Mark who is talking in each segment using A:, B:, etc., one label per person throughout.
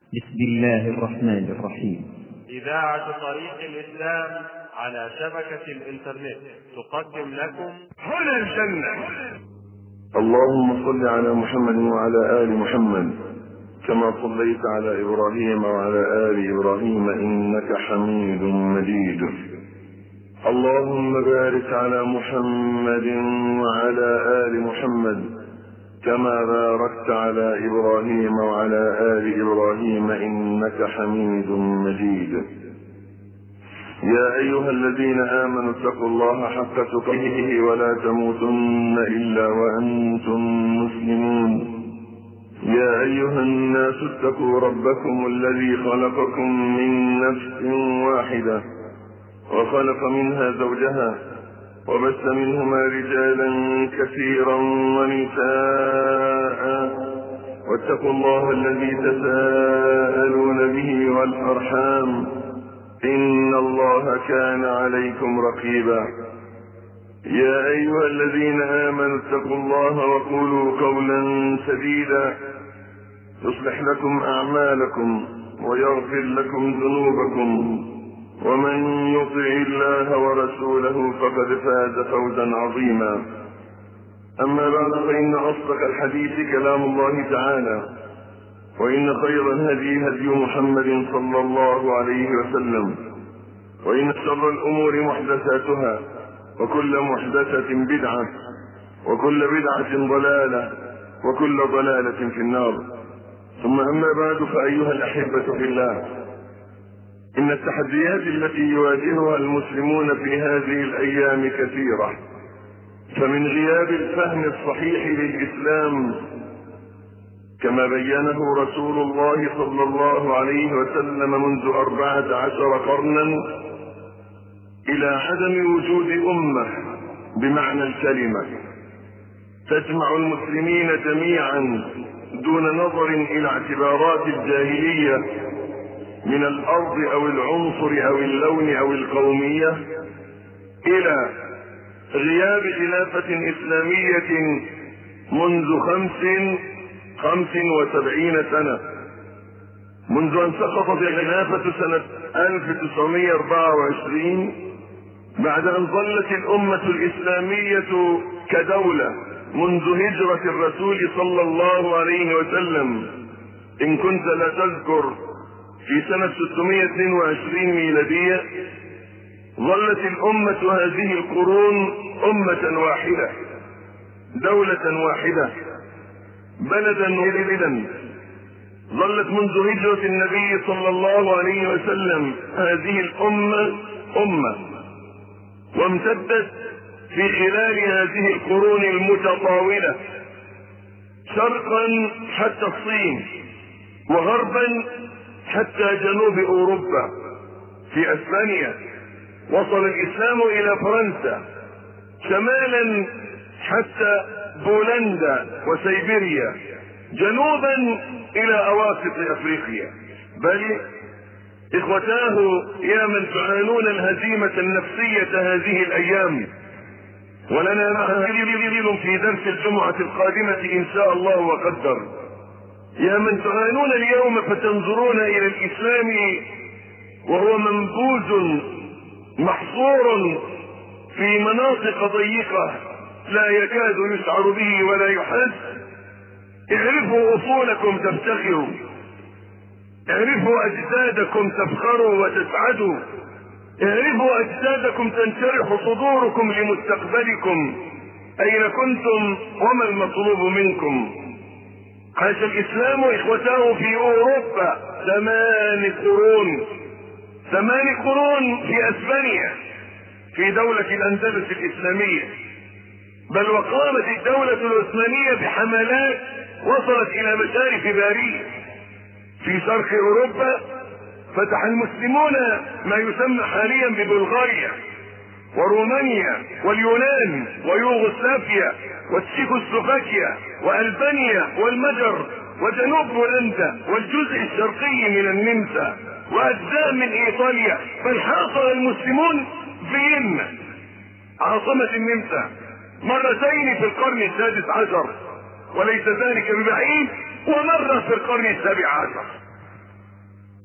A: بسم الله الرحمن الرحيم.
B: إذاعة طريق الإسلام على شبكة الإنترنت تقدم لكم هنا الجنة.
C: اللهم صل على محمد وعلى آل محمد كما صليت على إبراهيم وعلى آل إبراهيم إنك حميد مجيد. اللهم بارك على محمد وعلى آل محمد كما باركت على إبراهيم وعلى آل إبراهيم إنك حميد مجيد. يا أيها الذين آمنوا اتقوا الله حق تقاته ولا تموتن إلا وأنتم مسلمون. يا أيها الناس اتقوا ربكم الذي خلقكم من نفس واحدة وخلق منها زوجها وبث منهما رجالا كثيرا ونساء واتقوا الله الذي تساءلون به والأرحام إن الله كان عليكم رقيبا. يا أيها الذين آمنوا اتقوا الله وقولوا قولا سديدا يصلح لكم أعمالكم ويغفر لكم ذنوبكم ومن يطع الله ورسوله فقد فاز فوزا عظيما. أما بعد فإن أصدق الحديث كلام الله تعالى وإن خير الهدي هدي محمد صلى الله عليه وسلم وإن شر الأمور محدثاتها وكل محدثة بدعة وكل بدعة ضلالة وكل ضلالة في النار. ثم أما بعد فأيها الأحبة في الله، إن التحديات التي يواجهها المسلمون في هذه الأيام كثيرة، فمن غياب الفهم الصحيح للإسلام كما بينه رسول الله صلى الله عليه وسلم منذ 14 قرنا إلى عدم وجود أمة بمعنى الكلمة تجمع المسلمين جميعا دون نظر إلى اعتبارات الجاهلية من الأرض أو العنصر أو اللون أو القومية، إلى غياب خلافة إسلامية منذ 75 سنة، منذ أن سقطت الخلافة سنة 1924 بعد أن ظلت الأمة الإسلامية كدولة منذ هجرة الرسول صلى الله عليه وسلم. إن كنت لا تذكر في سنة 622 ميلادية ظلت الأمة هذه القرون أمة واحدة، دولة واحدة، بلدا واحدا. ظلت منذ هجرة النبي صلى الله عليه وسلم هذه الأمة أمة، وامتدت في خلال هذه القرون المتطاولة شرقا حتى الصين وغربا حتى جنوب أوروبا. في أسبانيا وصل الإسلام إلى فرنسا، شمالا حتى بولندا وسيبيريا، جنوبا إلى أواسط أفريقيا. بل إخوتاه يا من تعانون الهزيمة النفسية هذه الأيام، ولنا دليل في درس الجمعة القادمة إن شاء الله وقدر، يا من تعانون اليوم فتنظرون إلى الإسلام وهو منبوذ محصور في مناطق ضيقة لا يكاد يشعر به ولا يحس. اعرفوا أصولكم تفتخروا، اعرفوا أجسادكم تفخروا وتسعدوا، اعرفوا أجسادكم تنشرح صدوركم لمستقبلكم. أين كنتم وما المطلوب منكم؟ عاش الإسلام إخوته في أوروبا 8 قرون في أسبانيا في دولة الأندلس الإسلامية، بل وقامت الدولة العثمانية بحملات وصلت إلى مشارف باريس. في شرق أوروبا فتح المسلمون ما يسمى حاليا ببلغاريا ورومانيا واليونان ويوغوسلافيا وتشيكوسلوفاكيا وألبانيا والمجر وجنوب بولندا والجزء الشرقي من النمسا وأجزاء من إيطاليا. بل حاصر المسلمون فيينا عاصمة النمسا مرتين في القرن 16 وليس ذلك ببعيد، ومرة في القرن 17.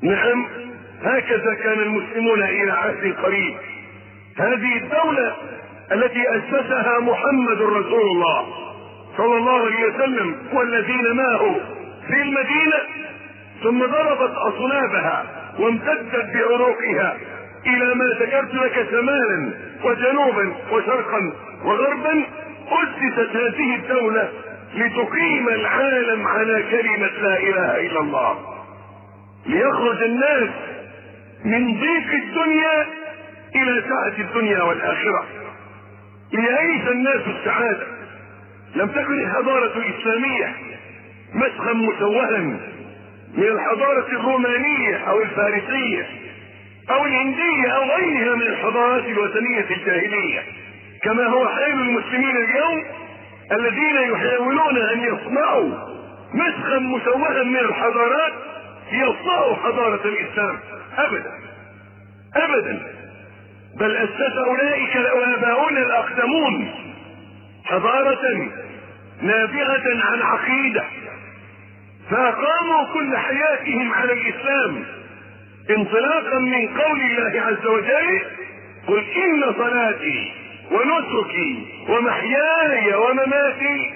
C: نعم، هكذا كان المسلمون إلى عهد قريب. هذه الدولة التي أسسها محمد رسول الله صلى الله عليه وسلم والذين معه في المدينة، ثم ضربت أصنافها وامتدت بعروقها إلى ما ذكرت لك شمالا وجنوبا وشرقا وغربا. أسست هذه الدولة لتقيم العالم على كلمة لا إله إلا الله، ليخرج الناس من ضيق الدنيا إلى سعة الدنيا والآخرة، ليعيش الناس السعادة. لم تكن الحضارة الإسلامية مسخا مسوها من الحضارة الرومانية أو الفارسية أو الهندية أو غيرها من الحضارات الوثنية الجاهلية، كما هو حال المسلمين اليوم الذين يحاولون أن يصنعوا مسخا مسوها من الحضارات ليصنعوا حضارة الإسلام. أبدا أبدا، بل أسس أولئك آباؤنا الأقدمون حضارة نابعة عن عقيدة، فأقاموا كل حياتهم على الإسلام انطلاقا من قول الله عز وجل: قل إن صلاتي ونسكي ومحياي ومماتي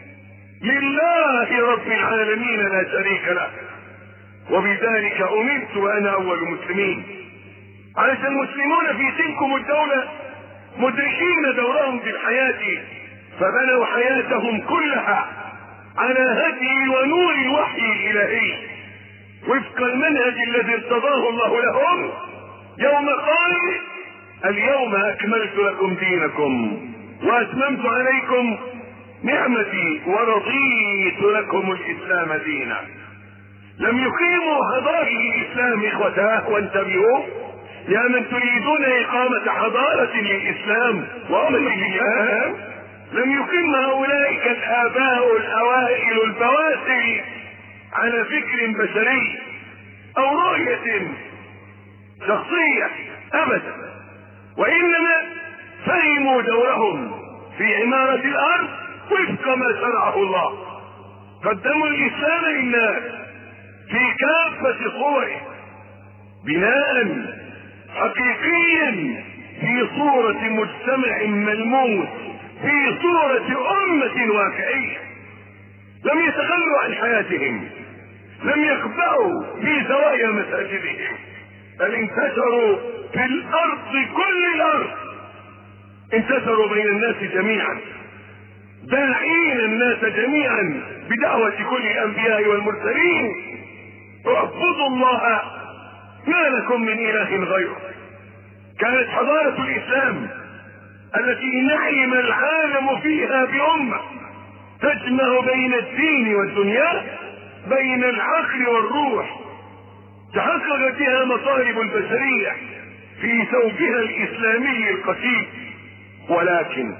C: لله رب العالمين لا شريك له وبذلك أمرت وأنا أول المسلمين. علشان المسلمون في تلكم الدولة مدركين دورهم في الحياة، فبنوا حياتهم كلها على هدي ونور الوحي الإلهي وفق المنهج الذي ارتضاه الله لهم يوم قال: اليوم أكملت لكم دينكم وأتممت عليكم نعمتي ورضيت لكم الإسلام دينا. لم يقيموا حضارة الإسلام إخوتاه، وانتبهوا يا من تريدون إقامة حضارة للإسلام وأمة الإسلام، لم يقيم أولئك الآباء الأوائل البواسل على فكر بشري أو رؤية شخصية أبدا، وإنما فهموا دورهم في عمارة الأرض وفق ما شرعه الله. قدموا الإسلام للناس في كافة صوره بناء حقيقيا في صورة مجتمع ملموس، في صورة أمة واقعية. لم يتخلوا عن حياتهم، لم يخبأوا في زوايا مساجدهم، بل انتشروا في الأرض كل الأرض، انتشروا بين الناس جميعا، داعين الناس جميعا بدعوة كل الأنبياء والمرسلين: اعبدوا الله ما لكم من إله غيره. كانت حضارة الإسلام التي نعم العالم فيها بأمة تجمع بين الدين والدنيا، بين العقل والروح، تحقق بها مطالب البشرية في ثوبها الإسلامي القتيل. ولكن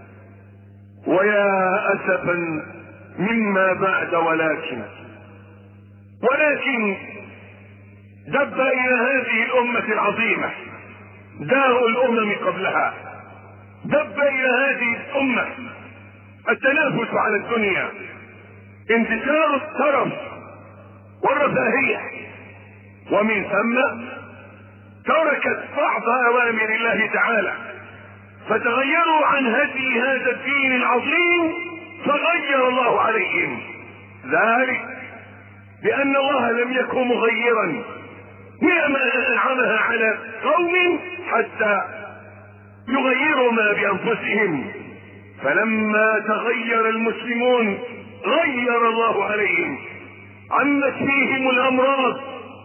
C: ويا أسفا مما بعد ولكن دب إلى هذه الأمة العظيمة داء الأمم قبلها، دب إلى هذه الأمة التنافس على الدنيا، انتشار الترف والرفاهية، ومن ثم تركت بعض أوامر الله تعالى فتغيروا عن هدي هذا الدين العظيم فغير الله عليهم. ذلك بأن الله لم يكن مغيرا نعمة أنعمها على قوم حتى يغيروا ما بأنفسهم، فلما تغير المسلمون غير الله عليهم، عمت فيهم الأمراض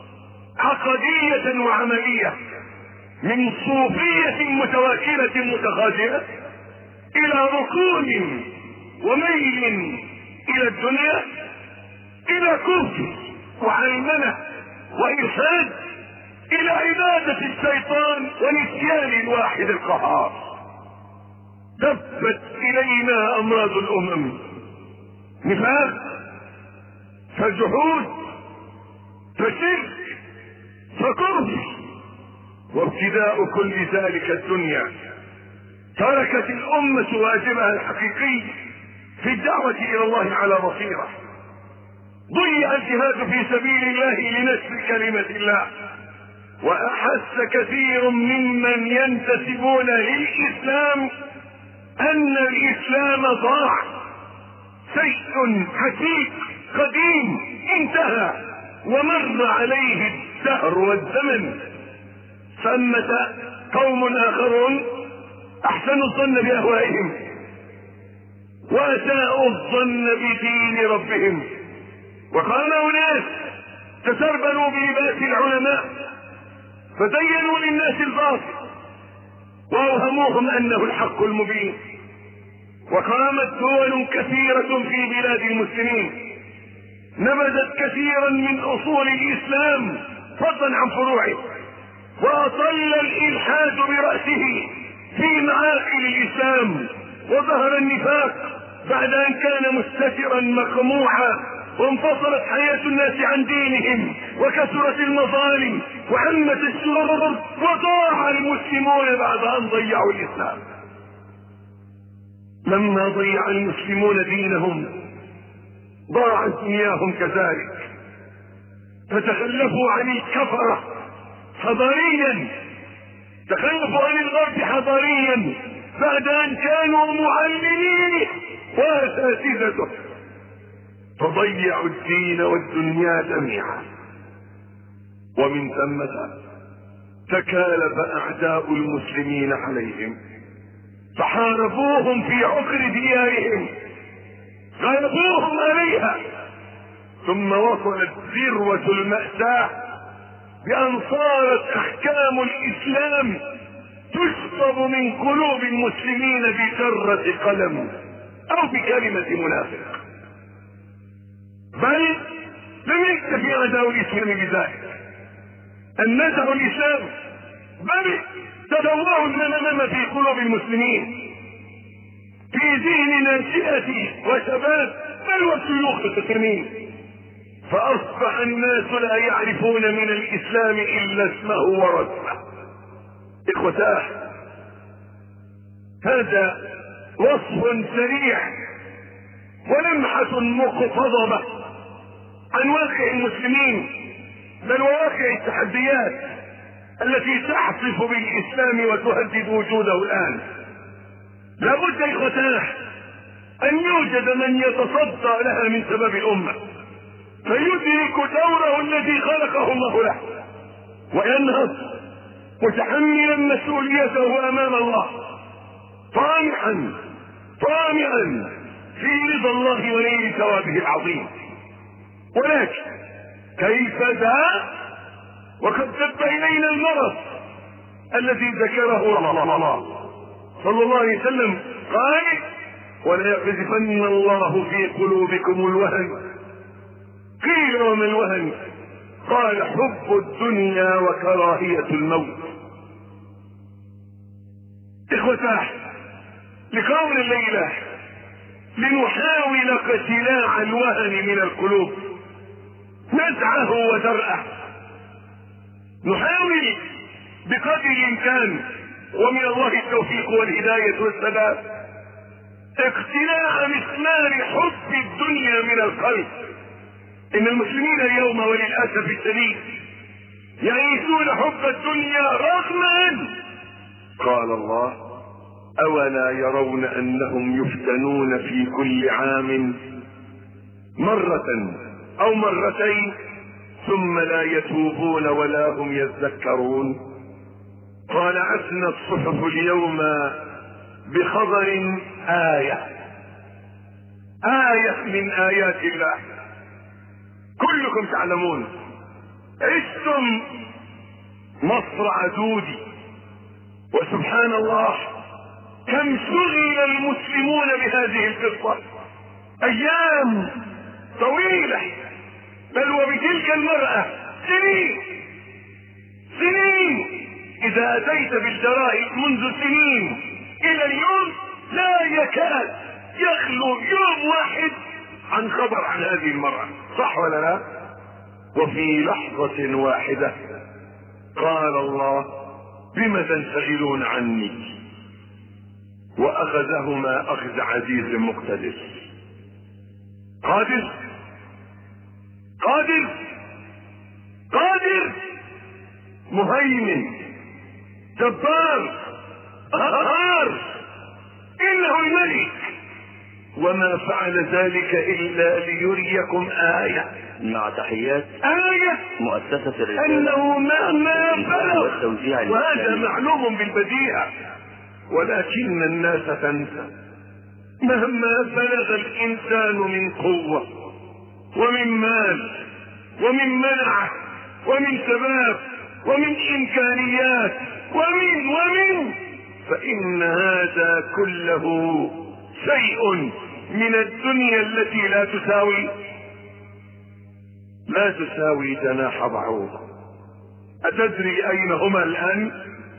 C: عقدية وعملية، من صوفية متواكلة متخاذلة إلى ركون وميل إلى الدنيا، إلى كفر وعلمنة وإلحاد، إلى عبادة الشيطان ونسيان الواحد القهار. دبت إلينا أمراض الأمم: نفاق، فجحود، فشرك، فكفر، وابتداء كل ذلك الدنيا. تركت الأمة واجبها الحقيقي في الدعوة إلى الله على بصيرة، ضيع الجهاد في سبيل الله لنشر كلمة الله، وأحس كثير ممن ينتسبون للإسلام أن الإسلام ضاع، شيء حقيق قديم انتهى ومر عليه الدهر والزمن. ثمة قوم آخرون أحسنوا الظن بأهوائهم وأساءوا الظن بدين ربهم، وقام أناس تسربلوا بلباس العلماء فزينوا للناس الباطل وأوهموهم أنه الحق المبين. وقامت دول كثيرة في بلاد المسلمين نبذت كثيرا من أصول الإسلام فضلا عن فروعه، وأطل الإلحاد برأسه في معاقل الإسلام، وظهر النفاق بعد أن كان مستترا مقموعا، وانفصلت حياة الناس عن دينهم، وكثرت المظالم وعمت الشرور، وضاع المسلمون بعد أن ضيعوا الإسلام. لما ضيع المسلمون دينهم ضاعت دنياهم كذلك، فتخلفوا عن الكفرة حضاريا، تخلفوا عن الغرب حضاريا بعد أن كانوا معلمين وأساتذته، فضيعوا الدين والدنيا جميعا. ومن ثم تكالب أعداء المسلمين عليهم فحاربوهم في عقر ديارهم، غلبوهم عليها، ثم وصلت ذروة المأساة بأن صارت أحكام الإسلام تشطب من قلوب المسلمين بجرة قلم أو بكلمة منافق. بل لم يكتفي أعداء الإسلام بذلك أن نزعوا الإسلام، بل تدوروا الغمم في قلوب المسلمين، في ذهن ناشئة وشباب بل والشيوخ الكثيرين، فأصبح الناس لا يعرفون من الإسلام إلا اسمه ورسمه. إخوتاه، هذا وصف سريع ولمحة مقتضبة عن واقع المسلمين، بل وواقع التحديات التي تحصف بالإسلام وتهدد وجوده الآن. لابد إخوتاه أن يوجد من يتصدى لها من سبب الأمة، فيدرك دوره الذي خلقه الله له، وينهض متحملا مسؤوليته أمام الله، طامعا في رضا الله ونيل ثوابه العظيم. ولكن كيف ذا وقد دب إلينا المرض الذي ذكره الله صلى الله عليه وسلم، قال: ولا يقذفن الله في قلوبكم الوهن. قيل: وما الوهن؟ قال: حب الدنيا وكراهية الموت. إخوتاه، لقول الليلة لنحاول اقتلاع الوهن من القلوب، نزعه ودرءه، نحاول بقدر الإمكان ومن الله التوفيق والهداية والسداد اقتلاع مسمار حب الدنيا من القلب. إن المسلمين اليوم وللأسف الشديد يعيشون حب الدنيا رغما. قال الله: أولا يرون أنهم يفتنون في كل عام مرة أو مرتين ثم لا يتوبون ولا هم يذكرون. طالعتنا الصحف اليوم بخبر آية من آيات الله. كلكم تعلمون عشتم مصرع دودي، وسبحان الله كم شغل المسلمون بهذه القصة أيام طويلة، بل وبتلك المرأة سنين. إذا أتيت بالجرائد منذ سنين إلى اليوم لا يكاد يخلو يوم واحد عن خبر عن هذه المرأة، صح ولا لا؟ وفي لحظة واحدة قال الله: بما تنشغلون عني، وأخذهما أخذ عزيز مقتدر. قادر قادر مهيمن جبار قهار، انه الملك، وما فعل ذلك الا ليريكم آية.
A: مع تحيات
C: آية
A: مؤسسة الرسالة
C: انه مهما بلغ،
A: والتوزيع
C: وهذا معلوم بالبديهة، ولكن الناس تنسى. مهما بلغ الانسان من قوة ومن مال ومن منع ومن شباب ومن امكانيات ومن فان هذا كله شيء من الدنيا التي لا تساوي جناح بعوضة. أتدري أين هما الآن؟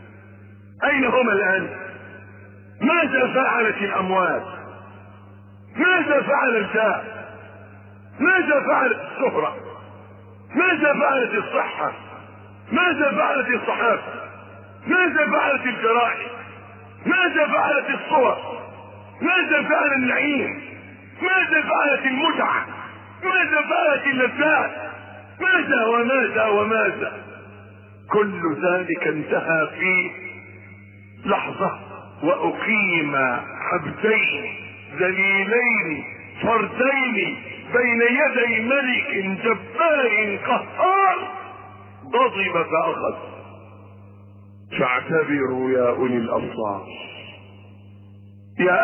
C: ماذا فعلت الأموال؟ ماذا فعل الجاه؟ ماذا فعلت الشهرة؟ ماذا فعلت الصحة؟ ماذا فعلت الصحافة؟ ماذا فعلت الجرائد؟ ماذا فعلت الصور؟ ماذا فعل النعيم؟ ماذا فعلت المتعة؟ ماذا فعلت اللذات؟ ماذا؟ كل ذلك انتهى في لحظة، وأقيم عبدين ذليلين فردين بين يدي ملك جبار قهار، غضب فأخذ. فاعتبروا يا أولي الأبصار، يا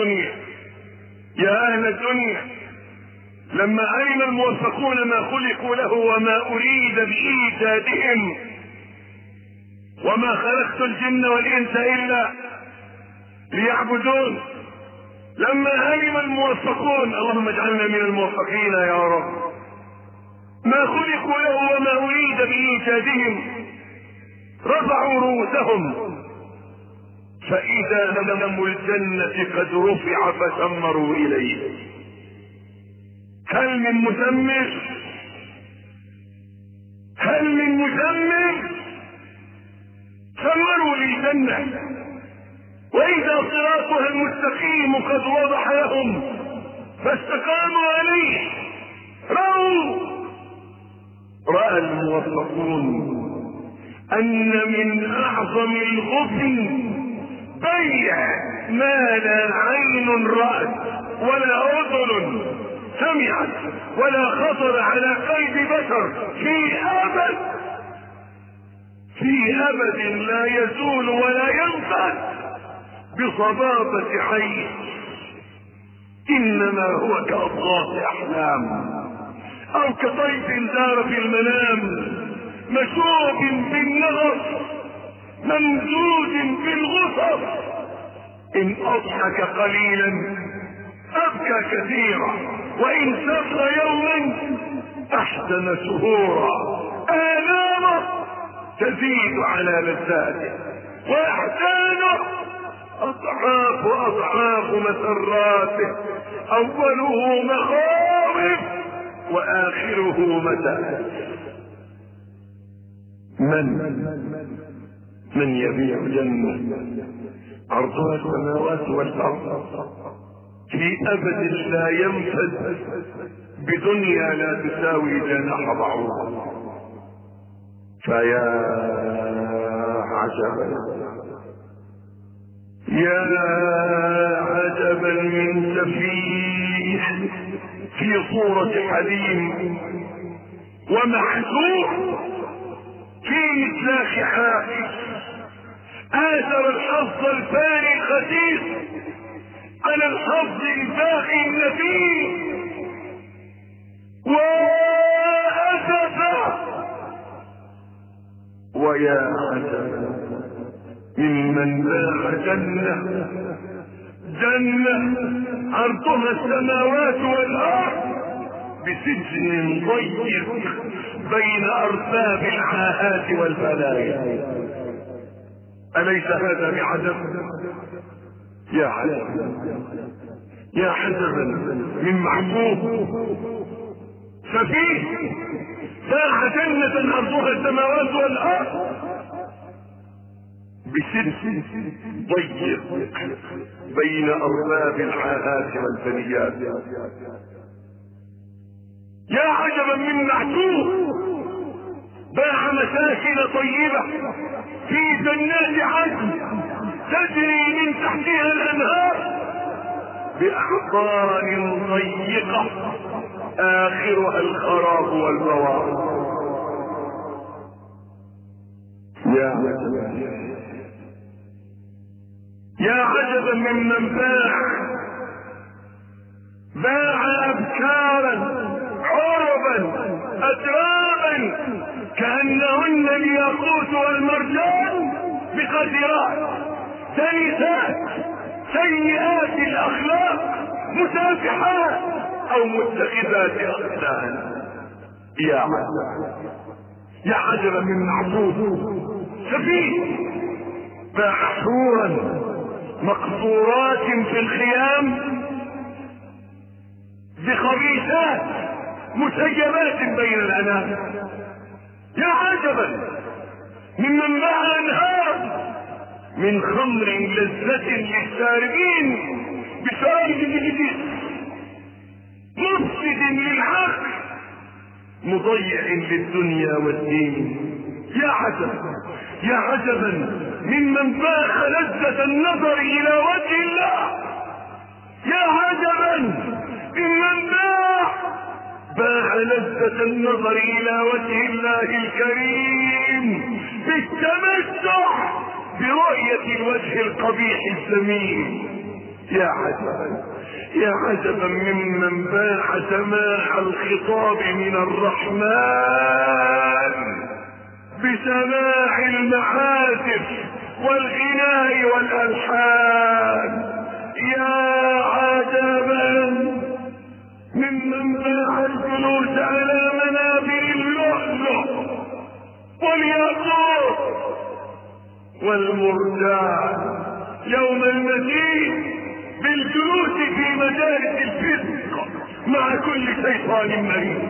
C: أهل الدنيا، لما علم الموفقون ما خلقوا له وما أريد بإيجادهم، وما خلقت الجن والإنس إلا ليعبدون، لما علم الموفقون، اللهم اجعلنا من الموفقين يا رب، ما خلقوا له وما أريد بإيجادهم، رفعوا رؤوسهم فإذا نم الجنة قد رفع فسمروا إليه. هل من مسمر؟ سمروا للجنة، وإذا صراطها المستقيم قد وضح لهم فاستقاموا عليه. رأى الموفقون أن من أعظم الغبن بيع ما لا عين رأت ولا أذن سمعت ولا خطر على قلب بشر في أبد لا يزول ولا ينفد بصبابة عين، إنما هو كأضغاث أحلام أو كطيف دار في المنام، مشوب بالنغص ممدود بالغصص، إن أضحك قليلا أبكى كثيرا، وإن سر يوما أحزن شهورا، آلامه تزيد على لذاته، وأحزانه أضعاف مسراته، أوله مخاوف وآخره متاعب. من يبيع جنة عرضها السماوات والأرض في أبد لا ينفد بدنيا لا تساوي جناح بعوضة؟ فيا عجبا من سفيه في صورة حليم ومحزون في إطلاق حافظ، آثر الحظ الفاني الخسيس على الحظ الباقي النفيس، وأسف ويا عجب ممن باع جنة عرضها السماوات والأرض بسجن ضيق بين أرباب العاهات والبلايا. أليس هذا بعجب؟ يا عجبا من محبوب سفيه باع جنة عرضها السماوات والأرض بسجن ضيق بين أرباب العاهات والبنيات. يا عجبا من معتوه باع مساكن طيبة في جنات عدن تجري من تحتها الانهار باحضان ضيقة اخرها الخراب والبوار. يا عجبا ممن باع ابكارا عربا اترابا كأنهن الياقوت والمرجان بقدرات سلسات سيئات الاخلاق مسافحات او متخذات اخدان. يا عجبا من معبود سفيه باع حورا مقصورات في الخيام بخبيثات مسيبات بين الانام. يا عجبا ممن باع انهار من خمر لذة للشاربين بشراب جديد مفسد للعقل مضيع للدنيا والدين. يا عجبا ممن باع لذة النظر الى وجه الله. يا عجبا ممن باع لذة النظر الى وجه الله الكريم بالتمتع برؤية الوجه القبيح الذميم. يا عجبا ممن باع سماع الخطاب من الرحمن بسماع المعازف والغناء والالحان. يا عجبا ممن باع الجلوس على منابر اللؤلؤ والياقوت والمرجان يوم المزيد بالجلوس في مجالس الفسق مع كل شيطان مريض.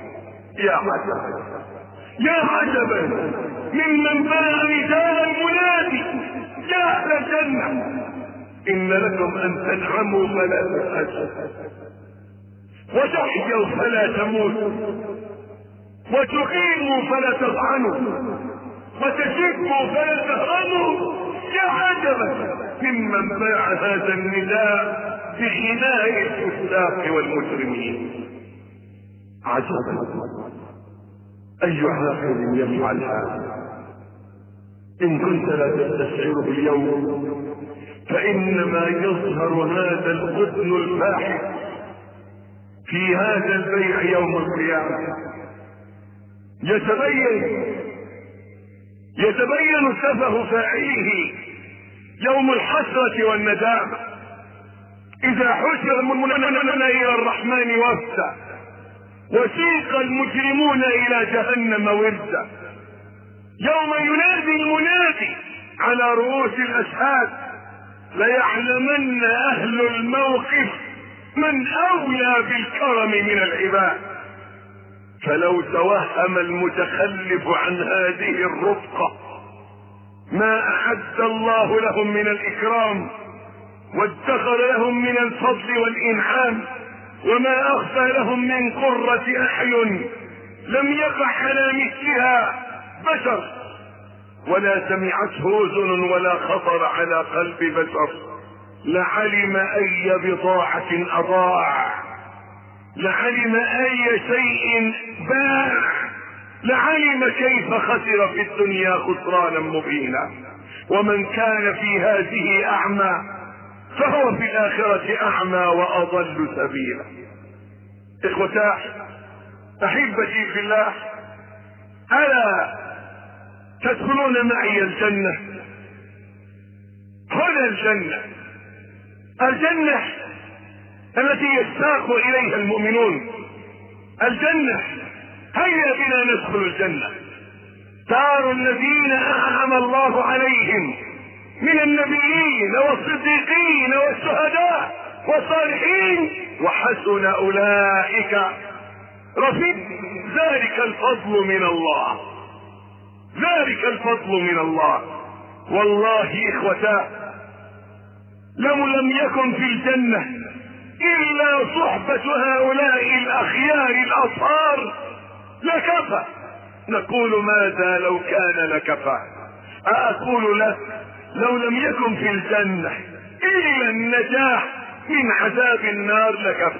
C: يا عجبا ممن باع نداء المنادي يا اهل الجنة ان لكم ان تنعموا فلا تسأسوا وتحيوا فلا تموتوا وتقيموا فلا تطعنوا وتشبوا فلا تهرموا. يا عجبا ممن باع هذا النداء بغناء الفساق والمجرمين. عجبا اي عاقل يفعل هذا. ان كنت لا تستشعره اليوم فانما يظهر هذا الغبن الفاحش في هذا البيع يوم القيامة. يتبين سفه فاعله يوم الحسرة والندامة اذا حشر المؤمنون الى الرحمن وفدا وسيق المجرمون الى جهنم وردا. يوم ينادي المنادي على رؤوس الاشهاد ليعلمن اهل الموقف من اولى بالكرم من العباد. فلو توهم المتخلف عن هذه الرفقة ما اعد الله لهم من الاكرام وادخر لهم من الفضل والانعام وما اخفى لهم من قرة اعين لم يقع على مثلها بشر ولا سمعته اذن ولا خطر على قلب بشر لعلم اي بضاعة اضاع لعلم اي شيء باع لعلم كيف خسر في الدنيا خسرانا مبينا. ومن كان في هذه اعمى فهو في الاخرة اعمى واضل سبيلا. اخوتاه احبتي في الله الا تدخلون معي الجنة؟ هنا الجنة التي يشتاق اليها المؤمنون. الجنة هيا بنا ندخل الجنة. دار الذين انعم الله عليهم من النبيين والصديقين والشهداء والصالحين وحسن اولئك رفيق. ذلك الفضل من الله. والله اخوتاه لم يكن في الجنة إلا صحبة هؤلاء الأخيار الأطهار لكفى. نقول ماذا لو كان لكفى؟ أقول لك لو لم يكن في الجنة إلا النجاة من عذاب النار لكفى.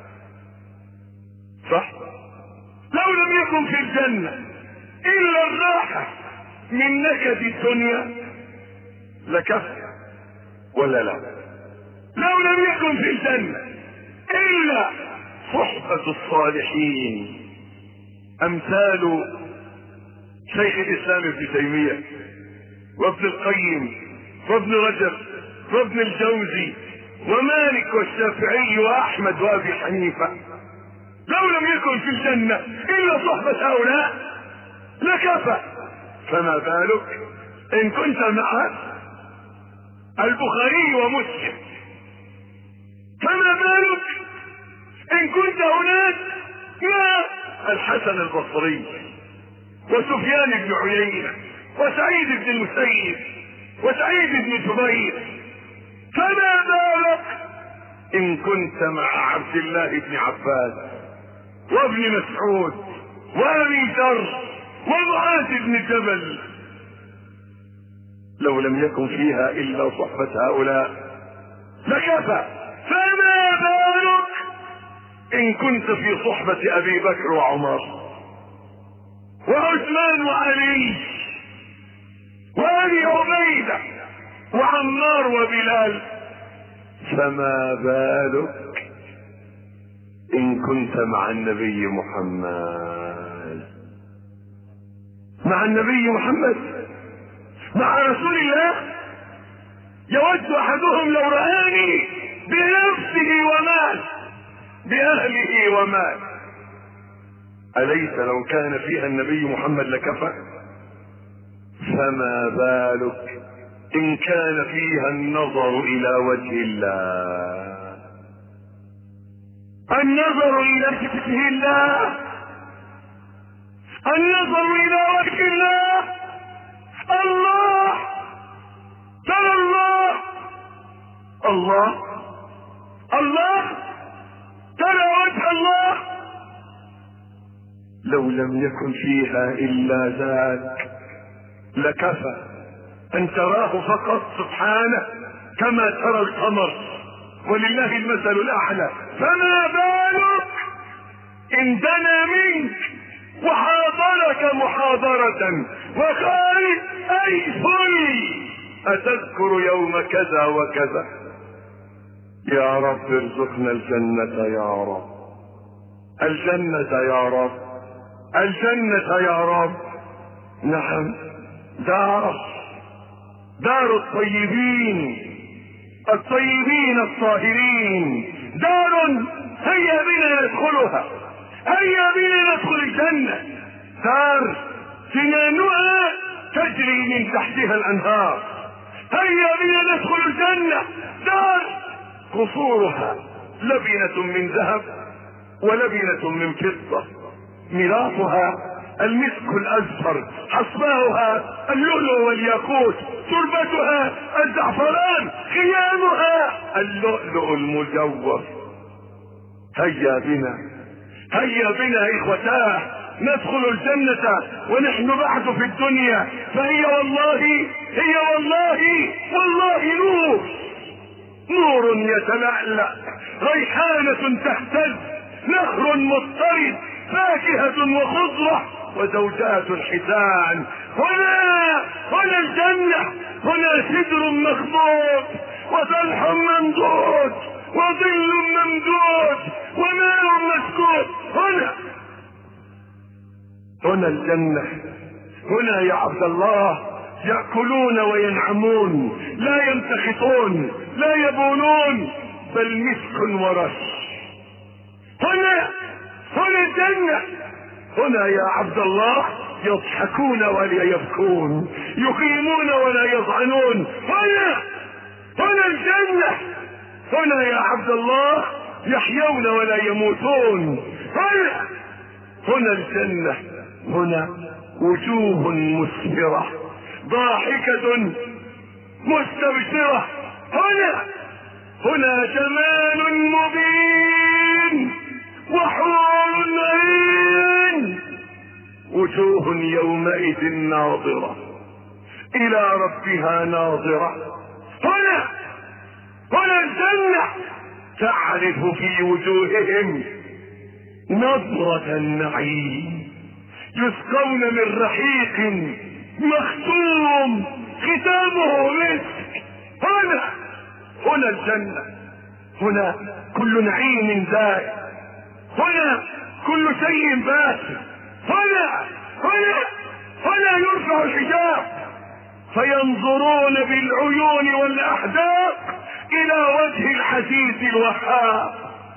C: صح؟ لو لم يكن في الجنة إلا الراحة من نكد الدنيا لكفى ولا لا؟ لو لم يكن في الجنة إلا صحبة الصالحين أمثال شيخ الإسلام ابن تيمية وابن القيم وابن رجب وابن الجوزي ومالك والشافعي وأحمد وأبي حنيفة، لو لم يكن في الجنة إلا صحبة هؤلاء لكفى. فما بالك إن كنت مع البخاري ومسلم؟ فما بالك إن كنت هناك مع الحسن البصري وسفيان بن عيينة وسعيد بن المسيب وسعيد بن جبير؟ فما بالك إن كنت مع عبد الله بن عباس وابن مسعود وابي ذر ومعاذ بن جبل؟ لو لم يكن فيها إلا صحبة هؤلاء لكفى. فما بالك إن كنت في صحبة أبي بكر وعمر وعثمان وعلي وأبي عبيدة وعمار وبلال؟ فما بالك إن كنت مع النبي محمد؟ مع النبي محمد، مع رسول الله. يود أحدهم لو رآني بنفسه ومال بأهله ومال. أليس لو كان فيها النبي محمد لكفى؟ فما بالك إن كان فيها النظر إلى وجه الله، النظر إلى وجه الله، النظر إلى وجه الله. الله ترى الله، الله الله ترى وجه الله. لو لم يكن فيها إلا ذاك لكفى أن تراه فقط سبحانه كما ترى القمر ولله المثل الأعلى. فما بالك إن دنا منك وحاضرك محاضرة وقال أي فل أتذكر يوم كذا وكذا؟ يا رب ارزقنا الجنة يا رب، الجنة يا رب، الجنة يا رب. نعم، دار الطيبين، الطيبين الطاهرين، دار هيا بنا ندخلها، هيا بنا ندخل الجنة. دار جنانها تجري من تحتها الأنهار، هيا بنا ندخل الجنة. دار قصورها لبنة من ذهب ولبنة من فضة، ميراثها المسك الأزفر، حصباؤها اللؤلؤ والياقوت، تربتها الزعفران، خيامها اللؤلؤ المجوف. هيا بنا، هيا بنا إخوتاه ندخل الجنة ونحن بعد في الدنيا، فهي والله، هي والله نور، نور يتلألأ، ريحانة تهتز، نهر مضطرد، فاكهة وخضرة وزوجات حسان. هنا الجنة، هنا سدر مخضود وطلح ممدود وظل ممدود وماء مسكوب. هنا الجنة، هنا يا عبد الله يأكلون وينعمون، لا يمتخطون، لا يبولون، بل مسك ورش. هنا الجنة، هنا يا عبد الله يضحكون ولا يبكون، يقيمون ولا يضعنون. هنا الجنة، هنا يا عبد الله يحيون ولا يموتون. هنا الجنة، هنا وجوه مسفرة ضاحكة مستبشرة. هنا جمال مبين وحور عين، وجوه يومئذ ناظرة إلى ربها ناظرة. هنا الجنة، تعرف في وجوههم نظرة النعيم، يسقون من رحيق مختوم ختامه مسك. هنا الجنة، هنا كل نعيم دائم، هنا كل شيء باسم، هنا يرفع الحجاب فينظرون بالعيون والأحداق إلى وجه العزيز الوهاب.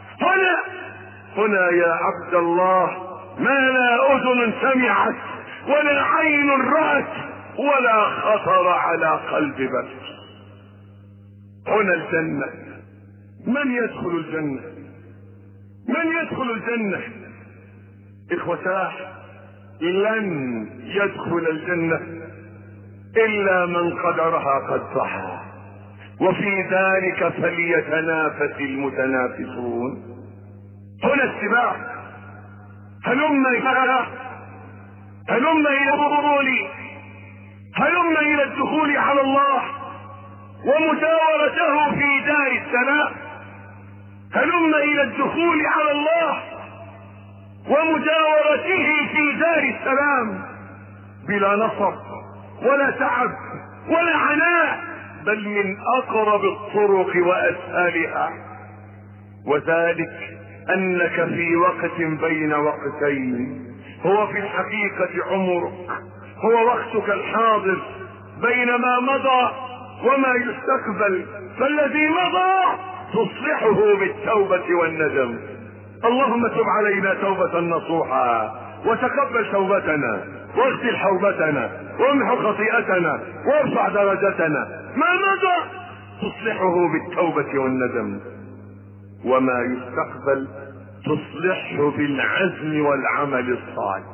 C: هنا يا عبد الله ما لا أذن سمعت ولا عين رأت ولا خطر على قلب بشر. هنا الجنة. من يدخل الجنة؟ من يدخل الجنة؟ إخوتاه، لن يدخل الجنة إلا من قدرها قد صح، وفي ذلك فليتنافس المتنافسون. هنا السباق. هلم إلى الدخول على الله ومجاورته في دار السلام. هلم إلى الدخول على الله ومجاورته في دار السلام بلا نصب ولا تعب ولا عناء، بل من أقرب الطرق وأسهلها، وذلك أنك في وقت بين وقتين، هو في الحقيقة عمرك، هو وقتك الحاضر بين ما مضى وما يستقبل، فالذي مضى تصلحه بالتوبة والندم. اللهم تب علينا توبة نصوحا، وتقبل توبتنا، واغسل حوبتنا، وامحو خطيئتنا، وارفع درجتنا. ما مضى تصلحه بالتوبة والندم، وما يستقبل تصلحه بالعزم والعمل الصالح.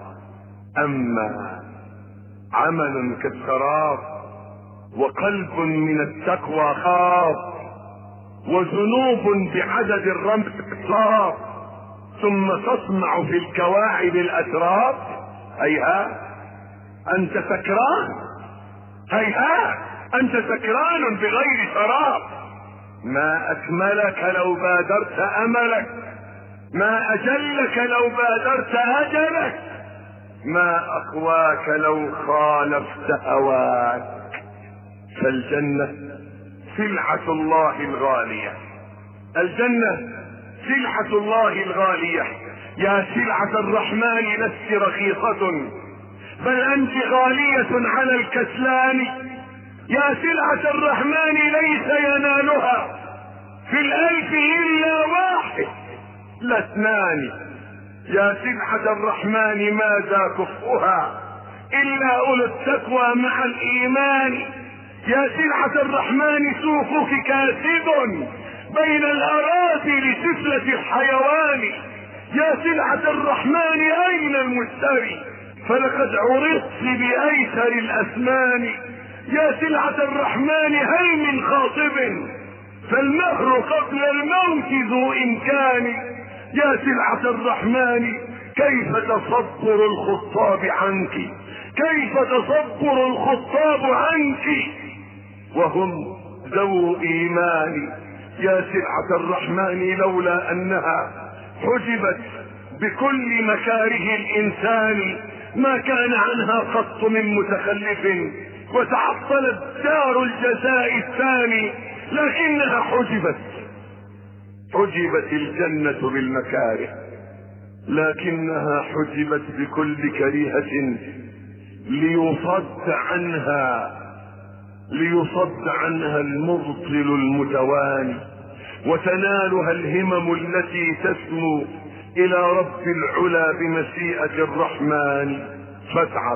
C: اما عمل كالسراب، وقلب من التقوى خاف، وذنوب بعدد الرمل صار، ثم تصنع في الكواعب الاتراب. هيهات انت سكران، هيهات انت سكران بغير شراب. ما اكملك لو بادرت املك، ما اجلك لو بادرت اجلك، ما اقواك لو خالفت هواك. فالجنة سلعة الله الغالية، الجنة سلعة الله الغالية. يا سلعة الرحمن لست رخيصة، بل انت غالية على الكسلان. يا سلعة الرحمن ليس ينالها في الألف إلا واحد لا اثنان. يا سلعة الرحمن ماذا كفؤها إلا أولو التقوى مع الإيمان. يا سلعة الرحمن سوقك كاسد بين الأراضي لسفلة الحيوان. يا سلعة الرحمن أين المشتري فلقد عرضت بأيسر الأثمان. يا سلعة الرحمن هل من خاطب فالمهر قبل الموت ذو إمكان. يا سلعة الرحمن كيف تصبر الخطاب عنك، كيف تصبر الخطاب عنك وهم ذو إيمان. يا سلعة الرحمن لولا أنها حجبت بكل مكاره الإنسان ما كان عنها قط من متخلف، وتعطلت دار الجزاء الثاني، لكنها حجبت الجنة بالمكاره، لكنها حجبت بكل كريهة ليصد عنها المبطل المتواني، وتنالها الهمم التي تسمو الى رب العلا بمشيئة الرحمن. فاتعب،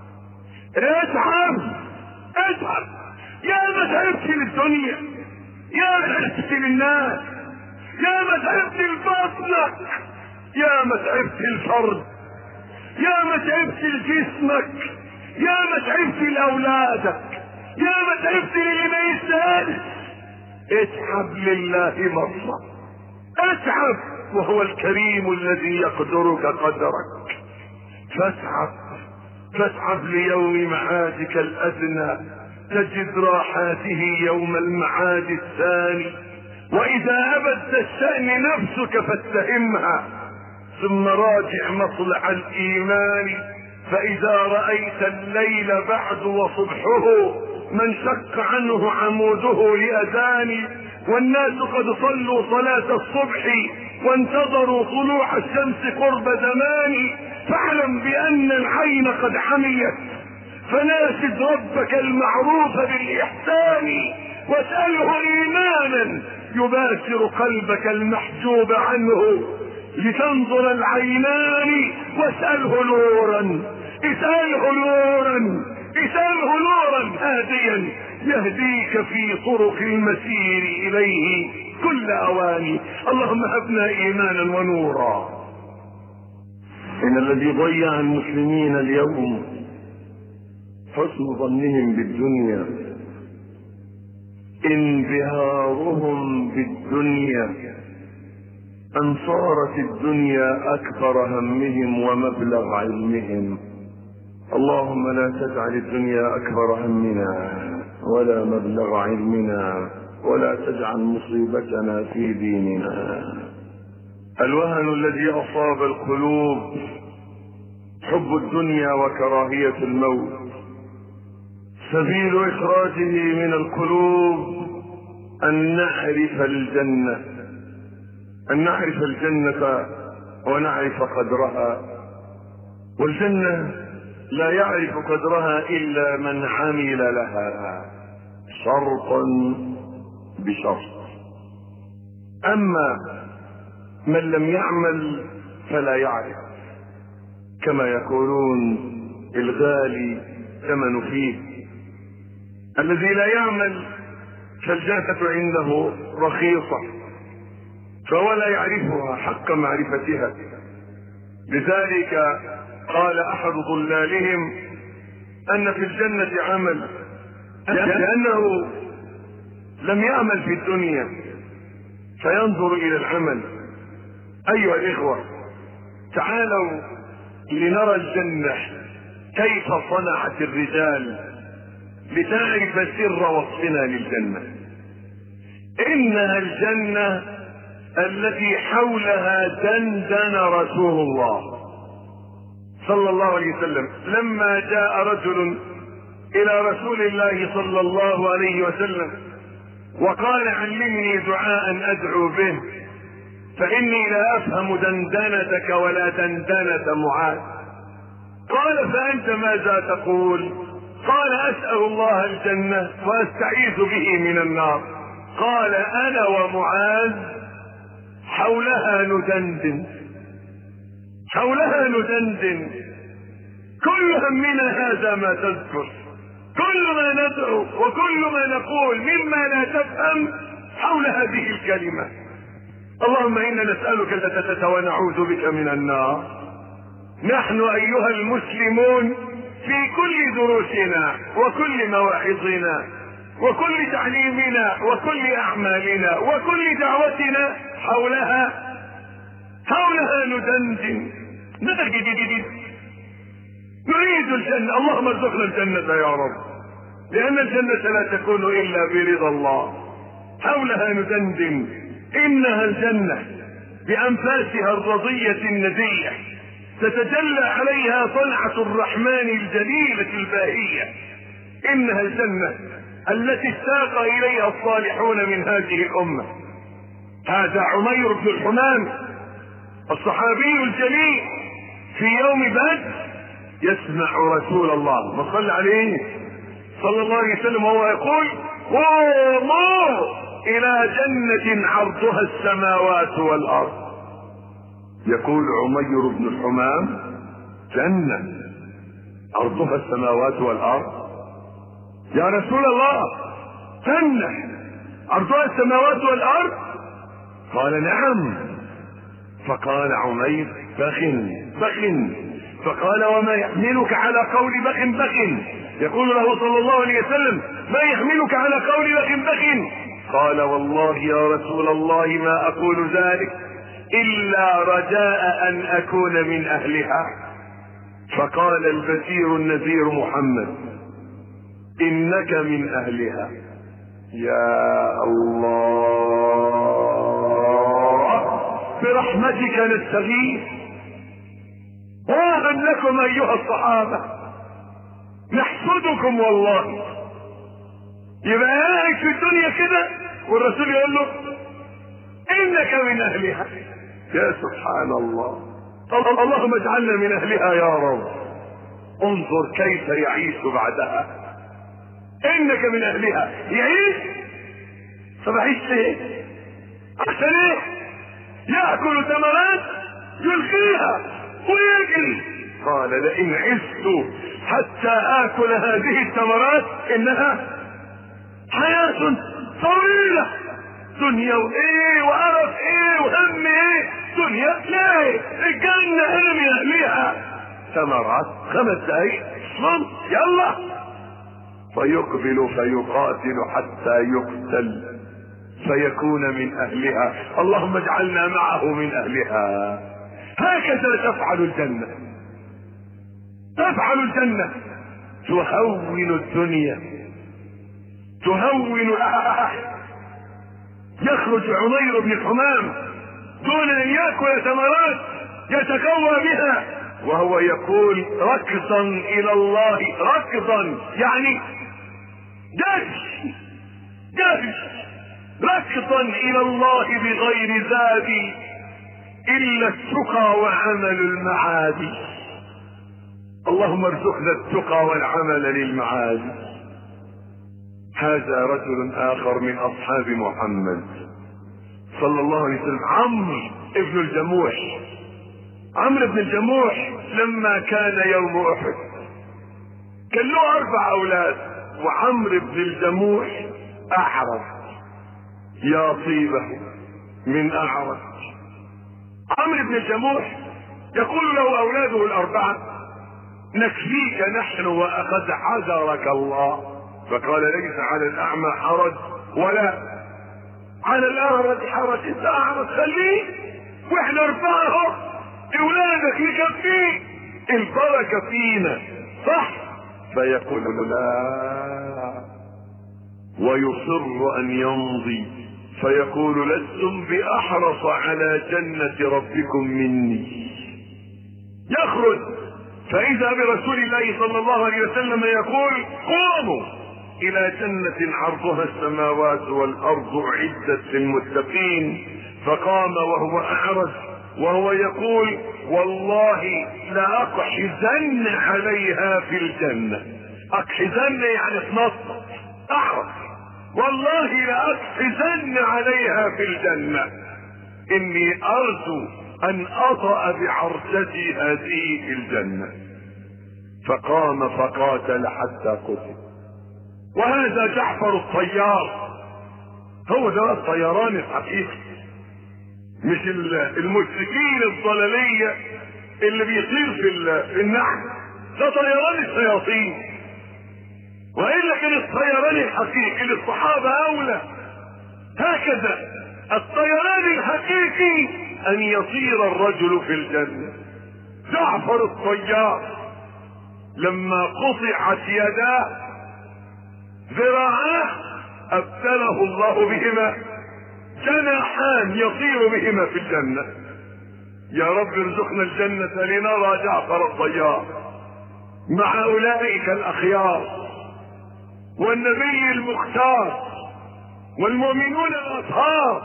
C: اتعب يا ما تعبت للدنيا، يا ما تعبت للناس، يا ما تعبت لبطنك، يا ما تعبت الفرد، يا ما تعبت لجسمك، يا ما تعبت لاولادك، يا ما تعبت للي ما يستاهلش، اتعب لله مرة، اتعب، وهو الكريم الذي يقدرك قدرك. فاتعب ليوم معادك الأدنى، تجد راحاته يوم المعاد الثاني. وإذا أبدت الشأن نفسك فاتهمها، ثم راجع مطلع الإيمان. فإذا رأيت الليل بعد وصبحه من شق عنه عموده لأذان، والناس قد صلوا صلاة الصبح وانتظروا طلوع الشمس قرب زمان، فاعلم بأن العين قد عميت، فناشد ربك المعروف بالإحسان، واسأله إيمانا يباشر قلبك المحجوب عنه لتنظر العينان. واسأله نورا، اسأله نورا هاديا يهديك في طرق المسير إليه كل أواني. اللهم هبنا إيمانا ونورا. إن الذي ضيع المسلمين اليوم حسن ظنهم بالدنيا، انبهارهم بالدنيا، أن صارت الدنيا أكبر همهم ومبلغ علمهم. اللهم لا تجعل الدنيا أكبر همنا ولا مبلغ علمنا، ولا تجعل مصيبتنا في ديننا. الوهن الذي أصاب القلوب حب الدنيا وكراهية الموت. سبيل إخراجه من القلوب أن نعرف الجنة، ونعرف قدرها. والجنة لا يعرف قدرها إلا من عمل لها شرطا بشرط. أما من لم يعمل فلا يعرف، كما يقولون الغالي ثمن فيه. الذي لا يعمل فالجنة عنده رخيصة، فهو لا يعرفها حق معرفتها. لذلك قال أحد ضلالهم أن في الجنة عمل، لأنه لم يعمل في الدنيا فينظر إلى العمل. أيها الإخوة، تعالوا لنرى الجنة كيف صنعت الرجال لتعرف سر وصفنا للجنة. إنها الجنة التي حولها دندن رسول الله صلى الله عليه وسلم لما جاء رجل إلى رسول الله صلى الله عليه وسلم وقال علمني دعاء أدعو به فإني لا أفهم دندنتك ولا دندنة معاذ. قال فأنت ماذا تقول؟ قال أسأل الله الجنة وأستعيذ به من النار. قال أنا ومعاذ حولها ندندن، كل همنا هذا ما تذكر، كل ما ندعو وكل ما نقول مما لا تفهم حول هذه الكلمة. اللهم إنا نسألك الجنة ونعوذ بك من النار. نحن أيها المسلمون في كل دروسنا وكل مواعظنا وكل تعليمنا وكل أعمالنا وكل دعوتنا حولها ندندن، نريد الجنة. اللهم ارزقنا الجنة يا رب، لأن الجنة لا تكون إلا برضا الله. حولها ندندن، إنها الجنة بأنفاسها الرضية الندية تتجلى عليها طلعة الرحمن الجليلة الباهية. إنها الجنة التي اشتاق إليها الصالحون من هذه الأمة. هذا عمير بن الحمام الصحابي الجليل في يوم بدر يسمع رسول الله وصلى عليه صلى الله عليه وسلم وهو يقول قوموا إلى جنة عرضها السماوات والأرض. يقول عمير بن الحمام جنة عرضها السماوات والأرض؟ يا رسول الله جنة عرضها السماوات والأرض؟ قال نعم. فقال عمير بخ. فقال وما يحملك على قول بخ؟ يقول له صلى الله عليه وسلم ما يحملك على قول بخ؟ قال والله يا رسول الله ما أقول ذلك إلا رجاء أن أكون من أهلها. فقال البشير النذير محمد إنك من أهلها. يا الله برحمتك نستغيث. واغن لكم أيها الصحابة نحسدكم والله. يبقى قاعد في الدنيا كده والرسول يقول له إنك من أهلها. يا سبحان الله. اللهم اجعلنا من أهلها يا رب. انظر كيف يعيش بعدها. إنك من أهلها. يعيش. طب أعيش ليه؟ عشان إيه؟ يأكل ثمرات يلقيها ويجري. قال لئن عشت حتى آكل هذه الثمرات إنها حياة طويلة. دنيا وايه وقرف ايه وهم ايه. دنيا ليه؟ الجنة هنا من اهلها. ثمرات 5 دقايق صمت يلا. فيقبل فيقاتل حتى يقتل فيكون من اهلها. اللهم اجعلنا معه من اهلها. هكذا تفعل الجنة. تفعل الجنة. تهون الدنيا تهون الأحد. يخرج عمير بن حمام دون ان يأكل ثمرات يتقوى بها وهو يقول ركضا الى الله. ركضا يعني دش ركضا الى الله بغير زاد الا التقى وعمل المعادي. اللهم ارزقنا التقى والعمل للمعادي. هذا رجل اخر من اصحاب محمد صلى الله عليه وسلم عمرو ابن الجموح. عمرو بن الجموح لما كان يوم احد كان له 4 اولاد وعمرو بن الجموح اعرج. يا طيبه من اعرج. عمرو بن الجموح يقول له اولاده ال4 نكفيك نحن واخذ حذرك الله. فقال ليس على الاعمى حرج ولا على الاعرج حرج. انت اعرج خليه واحنا 4 اولادك يكفيك. البركه فينا صح. فيقول لا ويصر ان يمضي. فيقول لستم باحرص على جنه ربكم مني. يخرج فاذا برسول الله صلى الله عليه وسلم يقول قوموا الى جنة عرضها السماوات والارض اعدت للمتقين. فقام وهو اعرج وهو يقول والله لاقحزن عليها في الجنة. اقحزن يعني اتنطط. اعرج والله لاقحزن عليها في الجنة. اني ارجو ان اطأ بعرجتي هذه في الجنة. فقام فقاتل حتى قتل. وهذا جعفر الطيار. هو ده الطيران الحقيقي مش المشركين الضلالية اللي بيطير في النحل. ده طيران الشياطين. وإلا كان الطيران الحقيقي للصحابة أولى. هكذا الطيران الحقيقي أن يطير الرجل في الجنة. جعفر الطيار لما قطعت يداه ذراعاه ابتله الله بهما جناحان يطير بهما في الجنة. يا رب ارزقنا الجنة لنرى جعفر الطيار مع اولئك الاخيار والنبي المختار والمؤمنون الاطهار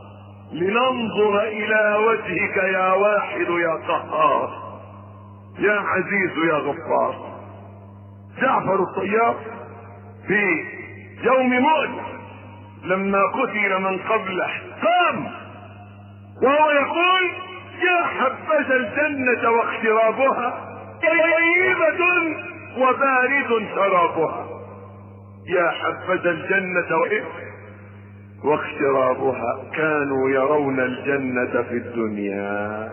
C: لننظر الى وجهك يا واحد يا قهار يا عزيز يا غفار. جعفر الطيار في يوم مؤتة لما قتل من قبله قام وهو يقول يا حبذا الجنة واقترابها طيبة وبارد شرابها. يا حبذا الجنة واقترابها. كانوا يرون الجنة في الدنيا.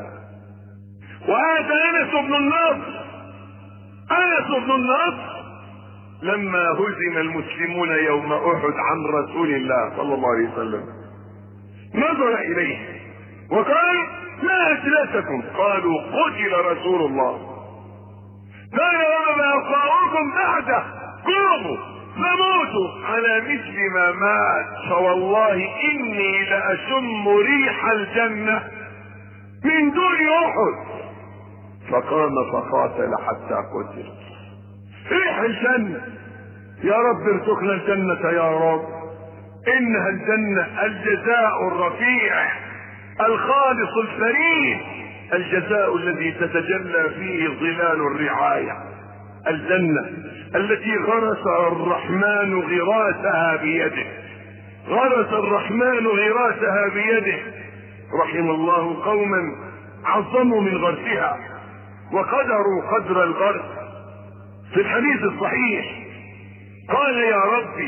C: وهذا انس بن النضر. انس بن النضر لما هزم المسلمون يوم احد عن رسول الله صلى الله عليه وسلم، نظر اليه وقال: ما اجلسكم؟ قالوا: قتل رسول الله. قال: وما بقاؤكم بعده؟ قوموا فموتوا على مثل ما مات، فوالله اني لاشم ريح الجنه من دون احد. فقام فقاتل حتى قتل. ريح الجنه، يا رب ارزقنا الجنه يا رب. انها الجنه الجزاء الرفيع الخالص الفريد، الجزاء الذي تتجلى فيه ظلال الرعايه، الجنه التي غرس الرحمن غراسها بيده، غرس الرحمن غراسها بيده. رحم الله قوما عظموا من غرسها وقدروا قدر الغرس. في الحديث الصحيح قال: يا ربي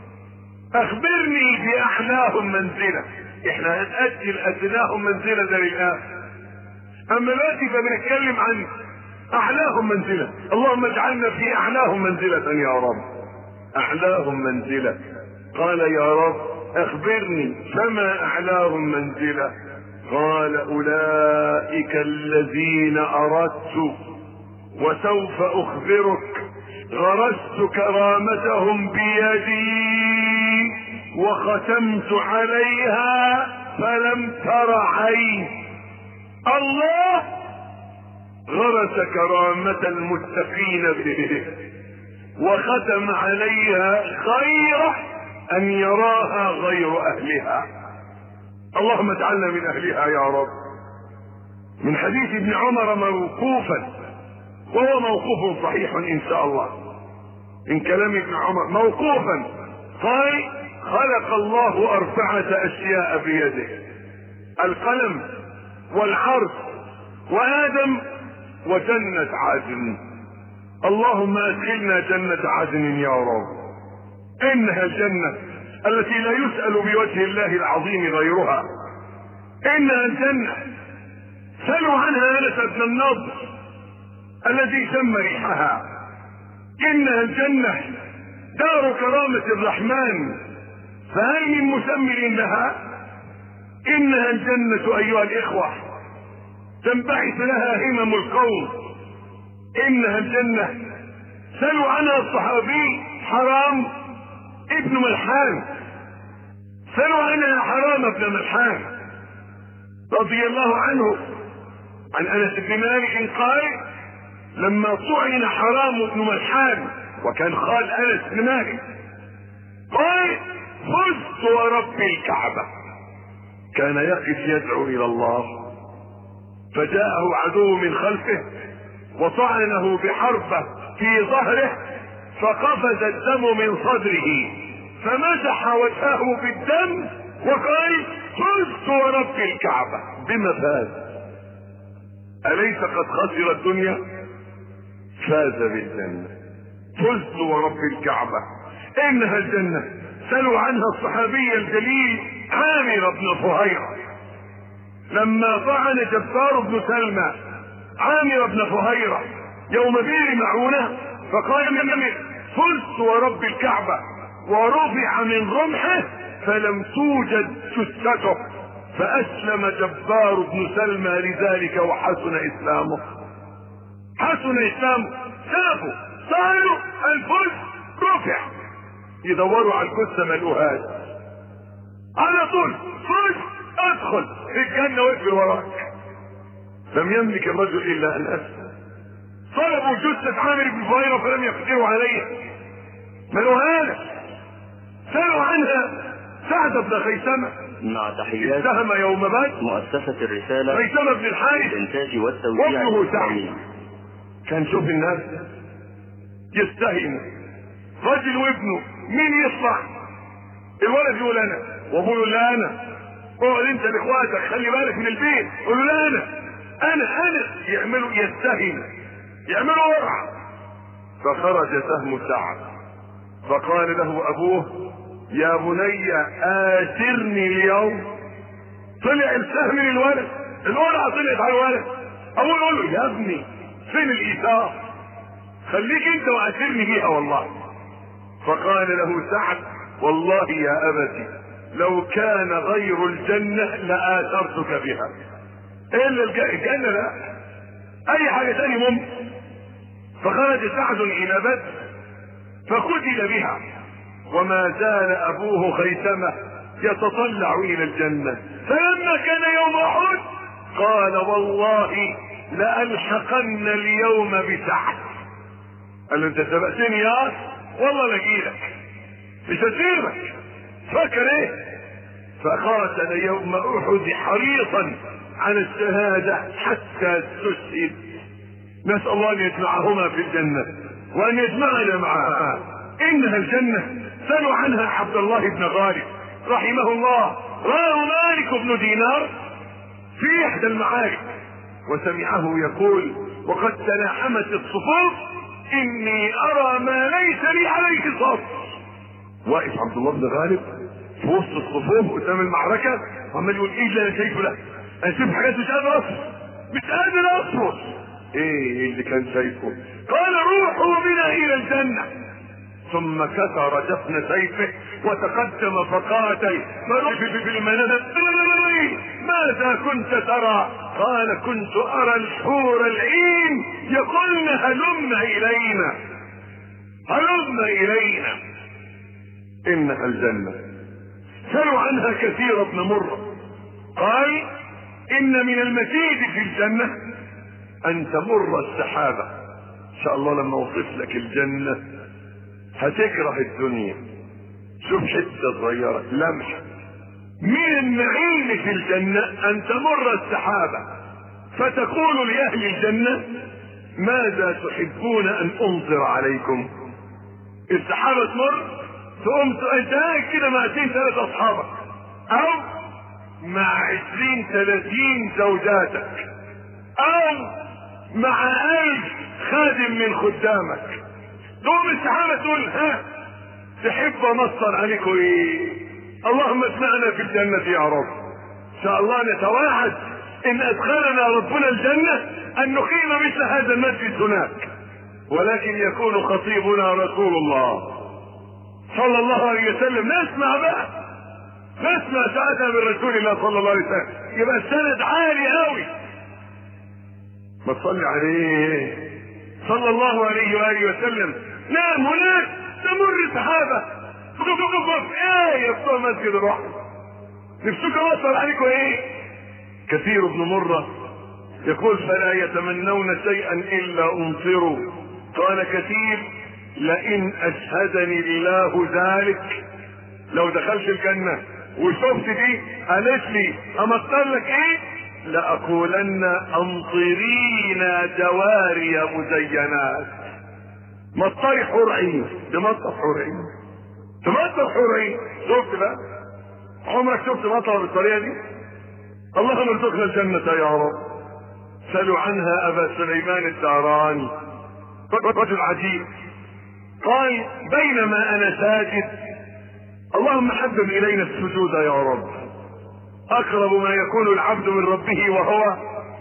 C: اخبرني باعلاهم منزله. احنا هنأجل ادناهم منزله ده للآخر، اما دلوقتي فبنتكلم عن اعلاهم منزله. اللهم اجعلنا في اعلاهم منزله يا رب، اعلاهم منزله. قال: يا رب اخبرني فما اعلاهم منزله؟ قال: اولئك الذين اردت وسوف اخبرك، غرست كرامتهم بيدي وختمت عليها فلم تر عين. الله غرس كرامة المتقين بيده وختم عليها غير ان يراها غير اهلها. اللهم اجعلنا من اهلها يا رب. من حديث ابن عمر موقوفا، وهو موقوف صحيح ان شاء الله، من كلام ابن عمر موقوفا، قال: خلق الله 4 اشياء بيده: القلم والعرش وادم وجنة عدن. اللهم ادخلنا جنة عدن يا رب. انها الجنة التي لا يسأل بوجه الله العظيم غيرها. انها الجنة سلوا عنها انس بن النضر الذي شم ريحها. انها الجنة دار كرامة الرحمن، فهل من مسمر لها؟ انها الجنة ايها الاخوة تنبعث لها همم القوم. انها الجنة سلوا عنها الصحابي حرام ابن ملحان، سلوا عنها حرام ابن ملحان رضي الله عنه عن انس بن مالك قال: لما طعن حرام ابن ملحان، وكان خال انس بن مالك، قال: فزت ورب الكعبة. كان يقف يدعو الى الله، فجاءه عدو من خلفه وطعنه بحربة في ظهره، فقفز الدم من صدره، فمسح وجهه بالدم وقال: فزت ورب الكعبة. بما فاز؟ أليس قد خسر الدنيا؟ فاز بالجنة. فزت ورب الكعبة. انها الجنة سلوا عنها الصحابي الجليل عامر بن فهيرة، لما طعن جبار بن سلمى عامر بن فهيرة يوم بئر معونة، فقال: فزت ورب الكعبة، ورفع من رمحه فلم توجد جثته، فاسلم جبار بن سلمى لذلك وحسن اسلامه. حسن اسلامه، شافوا صاروا الفلك رفع، يدوروا على الجثه ما لقوهاش، على طول فلك ادخل في الجنه واقفل وراك. لم يملك الرجل الا ان اسلم. طلبوا جثه عامر بن فهيرة فلم يقدروا عليها، ما لقوهاش. سالوا عنها سعد بن خيثمة،
A: مع تحيات
C: اتهم يوم بدر
A: مؤسسة الرسالة
C: خيثمة بن الحارث
A: للإنتاج والتوزيع
C: وابنه
A: الإسلامي.
C: سعد. كان شوف الناس يستهين، رجل وابنه، مين يطلع؟ الولد يقول انا، وابوه يقول لا انا. اقعد انت لاخواتك، خلي بالك من البيت. يقول لا انا يعملوا يستهين، يعملوا ورع. فخرج سهم سعد فقال له ابوه: يا بني آثرني اليوم. طلع السهم للولد، الورعة طلعت على الولد. ابوه يقول له: يا ابني فين الايثار؟ خليك انت واثرني بيها والله. فقال له سعد والله يا أبتي لو كان غير الجنة لآثرتك بها، إلا الجنة لا، أي حاجة تاني ممكن. فخرج سعد إلى بدر فقتل بها، وما زال أبوه خيثمة يتطلع إلى الجنة. فلما كان يوم أحد قال والله لألحقن اليوم بسعد. قال له انت سبقتني يا أخ، والله لجيلك مش هسيبك، فكر ايه؟ فقاتل يوم أحد حريصا على الشهادة حتى استشهد. نسأل الله أن يجمعهما في الجنة وأن يجمعنا معها، إنها الجنة. سألوا عنها عبد الله بن غالب رحمه الله، رأى مالك بن دينار في إحدى المعارك وسمعه يقول وقد تلاحمت الصفوف إني أرى ما ليس لي عليه صبر. واقف عبد الله بن غالب في وسط الصفوف قدام المعركة وعمال يقول ايه اللي انا شايفه ده؟ انا شايف حاجات مش قادر اصبر، مش قادر اصبر. ايه اللي كان شايفه؟ قال روحوا بنا الى الجنة. ثم كسر جفن سيفه وتقدم فقاتل في المنام. ماذا كنت ترى؟ قال كنت ارى الحور العين يقولن هلم الينا هلم الينا، انها الجنة. سألوا عنها كثير بن مرة قال ان من المزيد في الجنة ان تمر السحابة. ان شاء الله لما اوصف لك الجنة هتكره الدنيا. شوف حتة صغيرة لمحة من النعيم في الجنة ان تمر السحابة فتقول لأهل الجنة ماذا تحبون ان امطر عليكم؟ السحابة تمر تقوم انت كده مع 2-3 اصحابك او مع 20-30 زوجاتك او مع 1000 خادم من خدامك، تقوم السحابة تقول ها تحب امطر عليكم ايه؟ اللهم اسمعنا في الجنة يا رب. ان شاء الله نتواعد ان ادخلنا ربنا الجنة ان نقيم مثل هذا المسجد هناك، ولكن يكون خطيبنا رسول الله صلى الله عليه وسلم. نسمع بقى، نسمع ساعتها من رسول الله صلى الله عليه وسلم، يبقى السند عالي قوي. ما تصلي عليه صلى الله عليه وآله وسلم. نعم هناك تمر سحابة ايه يفتح مسجد الرحمة نفسك وصل عليكم ايه؟ كثير بن مرة يقول فلا يتمنون شيئا الا امطروا. قال كثير لئن اشهدني الله ذلك، لو دخلت الجنة وشفت دي قالت لي امطر لك ايه؟ لاقولن امطرينا جواري مزينات. مطري حور عين، تمطر حور عين، تمطر حور عين. شفت بقى؟ عمرك شفت مطر بالطريقة دي؟ اللهم ارزقنا الجنة يا رب. سألوا عنها ابا سليمان الداراني رجل عجيب قال بينما انا ساجد اللهم حبب الينا السجود يا رب، اقرب ما يكون العبد من ربه وهو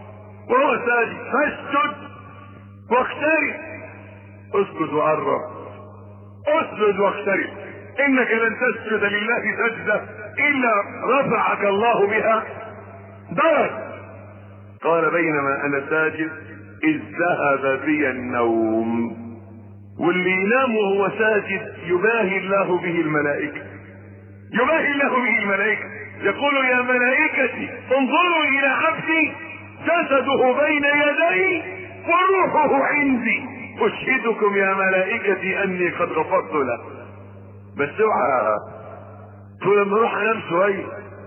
C: ساجد، فاسجد واقترب. اسجد وقرب، اسجد واقترب، انك لن تسجد لله سجدة الا رفعك الله بها درج. قال بينما انا ساجد اذ ذهب بي النوم. واللي ينام وهو ساجد يباهي الله به الملائكة، يباهي الله به الملائكة، يقول يا ملائكتي انظروا الى عبدي جسده بين يدي وروحه عندي، اشهدكم يا ملائكتي اني قد غفرت له. بس اوعى تقول لما اروح انام شويه،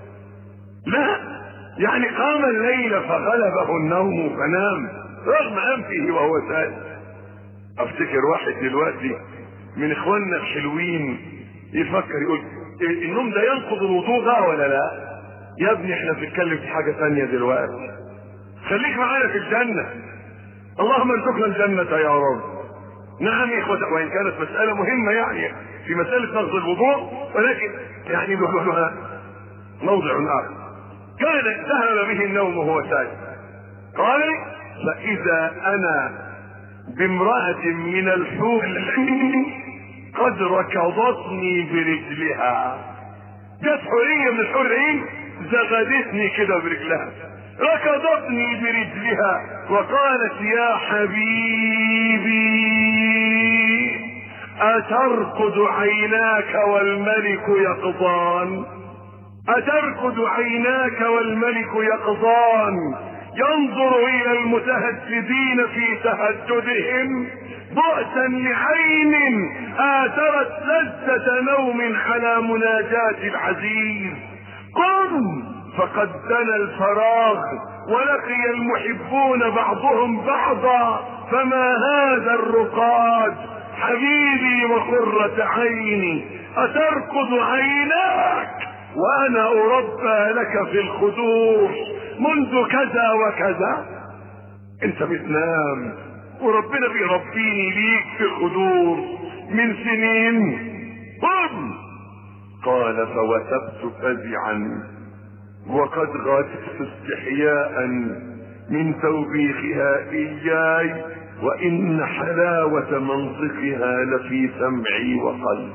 C: لا، يعني قام الليل فغلبه النوم فنام رغم انفه وهو ساجد. افتكر واحد دلوقتي من اخواننا الحلوين يفكر يقول النوم ده ينقض الوضوء ده ولا لا؟ يا ابني احنا بنتكلم في حاجة تانية دلوقتي، خليك معانا في الجنة. اللهم ارزقنا الجنة يا رب. نعم يا اخوة، وان كانت مسألة مهمة يعني في مسألة نقض الوضوء، ولكن يعني موضع اخر. كان ذهب به النوم وهو ساجد. قال فاذا انا بامرأة من الحور العين وقد ركضتني برجلها. جت حورية من الحور العين زغدتني كده برجلها، ركضتني برجلها وقالت يا حبيبي أترقد عيناك والملك يقظان؟ أترقد عيناك والملك يقظان ينظر إلى المتهجدين في تهجدهم؟ بؤسا لعين آثرت لذة نوم على مناجاة العزيز. قم فقد دنا الفراغ ولقي المحبون بعضهم بعضا، فما هذا الرقاد حبيبي وقرة عيني؟ أترقد عيناك وأنا أربى لك في الخدور منذ كذا وكذا؟ انت بتنام وربنا بيربيني ليك في الخدور من سنين. قم. قال فوثبت فزعا وقد غادرت استحياء من توبيخها إياي، وإن حلاوة منطقها لفي سمعي وقلبي.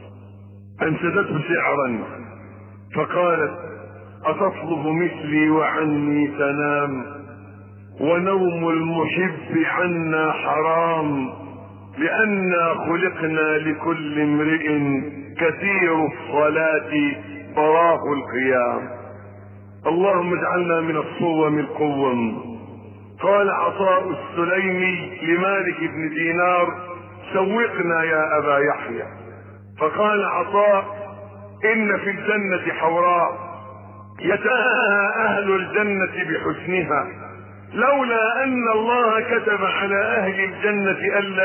C: أنشدته شعرا فقالت أتطلب مثلي وعني تنام؟ ونوم المحب عنا حرام، لأننا خلقنا لكل امرئ كثير الصلاة براه القيام. اللهم اجعلنا من الصوم القوم. قال عطاء السليمي لمالك بن دينار سوقنا يا أبا يحيى، فقال عطاء إن في الجنة حوراء يتأهى أهل الجنة بحسنها، لولا أن الله كتب على أهل الجنة ألا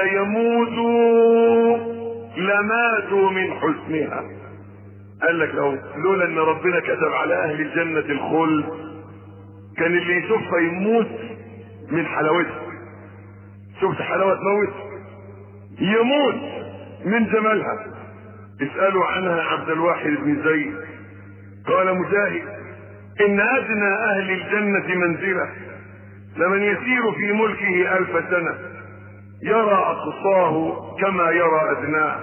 C: يموتوا لماتوا من حسنها. قال لك لولا أن ربنا كتب على أهل الجنة الخلد كان اللي يشوفها يموت من حلاوتها. شفت حلاوة موت؟ يموت من جمالها. اسألوا عنها عبد الواحد بن زيد. قال مجاهد إن أدنى أهل الجنة منزلة لمن يسير في ملكه 1000 سنة يرى أقصاه كما يرى أدناه،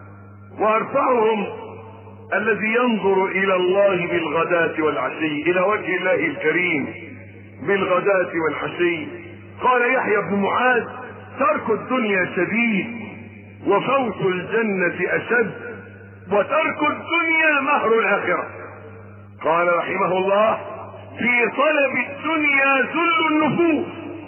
C: وأرفعهم الذي ينظر إلى الله بالغداة والعشي، إلى وجه الله الكريم بالغداة والعشي. قال يحيى بن معاذ ترك الدنيا شديد وفوت الجنة أشد، وترك الدنيا مهر الآخرة. قال رحمه الله في طلب الدنيا ذل النفوس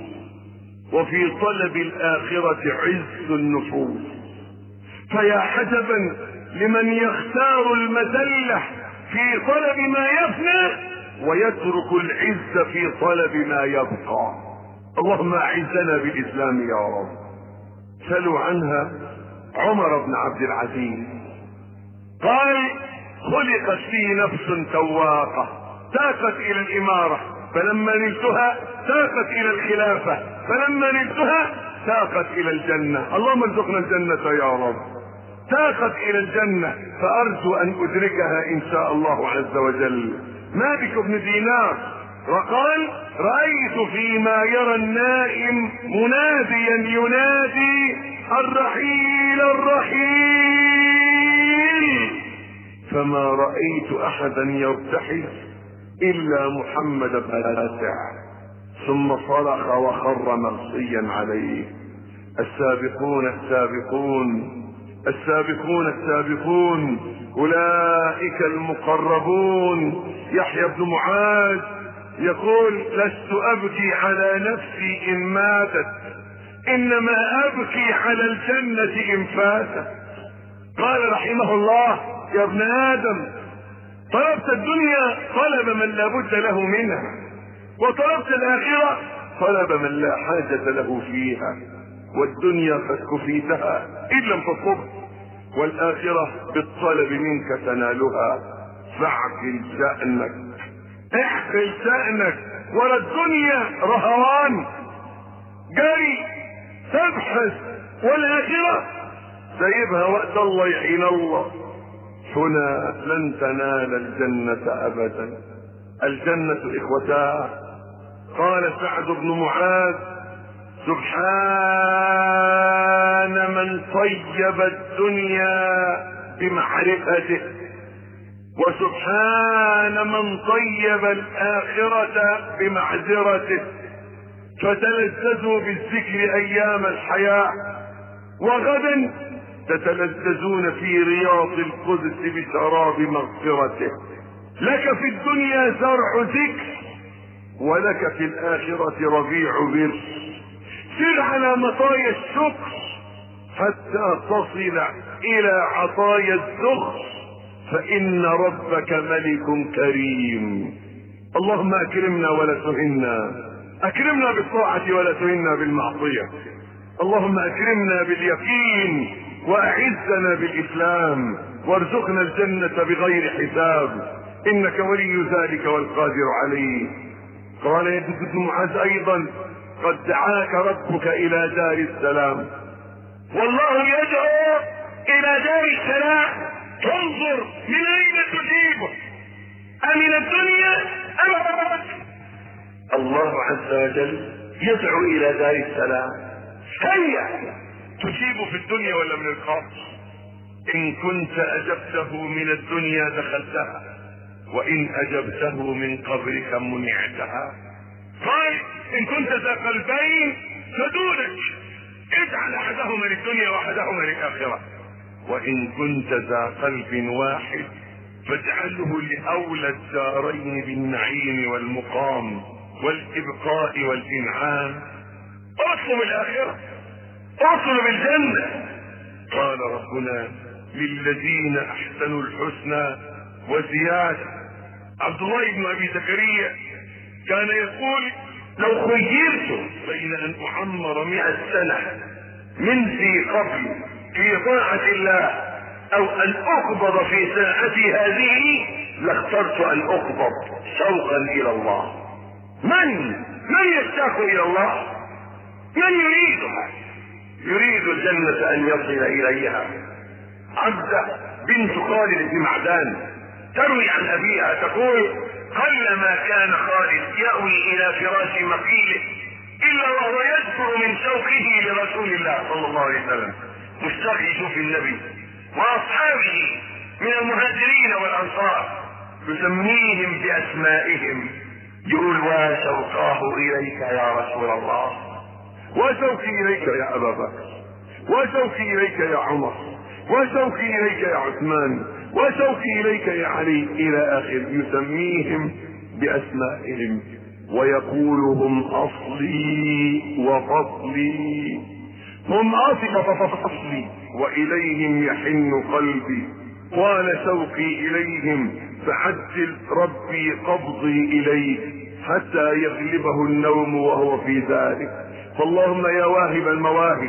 C: وفي طلب الآخرة عز النفوس. فيا حجبا لمن يختار المذلة في طلب ما يفنى ويترك العز في طلب ما يبقى. اللهم اعزنا بالإسلام يا رب. سألوا عنها عمر بن عبد العزيز. قال خلقت في نفس تواقة تاقت إلى الإمارة، فلما نلتها تاقت إلى الخلافة، فلما نلتها تاقت إلى الجنة. اللهم ارزقنا الجنة يا رب. تاقت إلى الجنة فأرجو أن أدركها إن شاء الله عز وجل. مالك بن دينار وقال رأيت فيما يرى النائم مناديا ينادي الرحيل الرحيل، فما رأيت أحدا يرتحل إلا محمد بن باسع، ثم صرخ وخر مغصيا عليه. السابقون السابقون السابقون السابقون أولئك المقربون. يحيى بن معاذ يقول لست أبكي على نفسي إن ماتت، إنما أبكي على الجنة إن فاتت. قال رحمه الله يا ابن آدم طلبت الدنيا طلب من لا بد له منها، وطلبت الآخرة طلب من لا حاجة له فيها، والدنيا قد كفيتها إن لم تطلبها، والآخرة بالطلب منك تنالها. فاعقل شأنك، احقل شأنك، ولا الدنيا رهوان جري تبحث، والآخرة سيبها وقت الله يحين الله. هنا لن تنال الجنة أبدا. الجنة إخوتها. قال سعد بن معاذ سبحان سبحان من طيب الدنيا بمعرفته، وسبحان من طيب الآخرة بمعذرته. فتلذذوا بالذكر أيام الحياة، وغدا تتلذذون في رياض القدس بشراب مغفرته. لك في الدنيا زرع ذكر، ولك في الآخرة ربيع بر. سر على مطايا الشكر حتى تصل إلى عطايا الذخر، فإن ربك ملك كريم. اللهم أكرمنا ولا تهنا، أكرمنا بالطاعة ولا تهنا بالمعصية. اللهم أكرمنا باليقين وأعزنا بالإسلام، وارزقنا الجنة بغير حساب، إنك ولي ذلك والقادر عليه. قال يزيد بن معاذ أيضا: قد دعاك ربك إلى دار السلام. والله يدعو إلى دار السلام، تنظر من أين تجيبه، أمن الدنيا أم الله عز وجل يدعو إلى دار السلام. هيا تجيب في الدنيا ولا من القبر؟ إن كنت أجبته من الدنيا دخلتها، وإن أجبته من قبرك منعتها. طيب إن كنت ذا قلبين فدونك، اجعل أحدهما للدنيا وأحدهما للآخرة. وإن كنت ذا قلب واحد فاجعله لأولى الدارين بالنعيم والمقام والإبقاء والإنعام. اطلب الآخرة، اطلب الجنة. قال ربنا: للذين أحسنوا الحسنى وزيادة. عبد الله بن أبي زكريا كان يقول: لو خيرت بين أن أعمر 100 سنة من ذي قبل في طاعة الله أو أن أقبض في ساعتي هذه لاخترت أن أقبض شوقا إلى الله. من يشتاق إلى الله؟ من يريدها؟ يريد الجنة أن يصل إليها. عبدة بنت خالد بن معدان تروي عن أبيها تقول: قلما كان خالد يأوي إلى فراش مقيله إلا وهو يذكر من شوقه لرسول الله صلى الله عليه وسلم، مشتاق يشوف النبي وأصحابه من المهاجرين والأنصار، يسميهم بأسمائهم، يقول: وشوقاه إليك يا رسول الله، وشوقي إليك يا أبا بكر، وشوقي إليك يا عمر، وشوقي إليك يا عثمان، وشوقي إليك يا علي، إلى آخر. يسميهم بأسمائهم ويقول: هم أصلي وفصلي، هم أصلي وفصلي، وإليهم يحن قلبي. قال: شوقي إليهم فعجل ربي قبضي إليه حتى يغلبه النوم وهو في ذلك. فاللهم يا واهب المواهب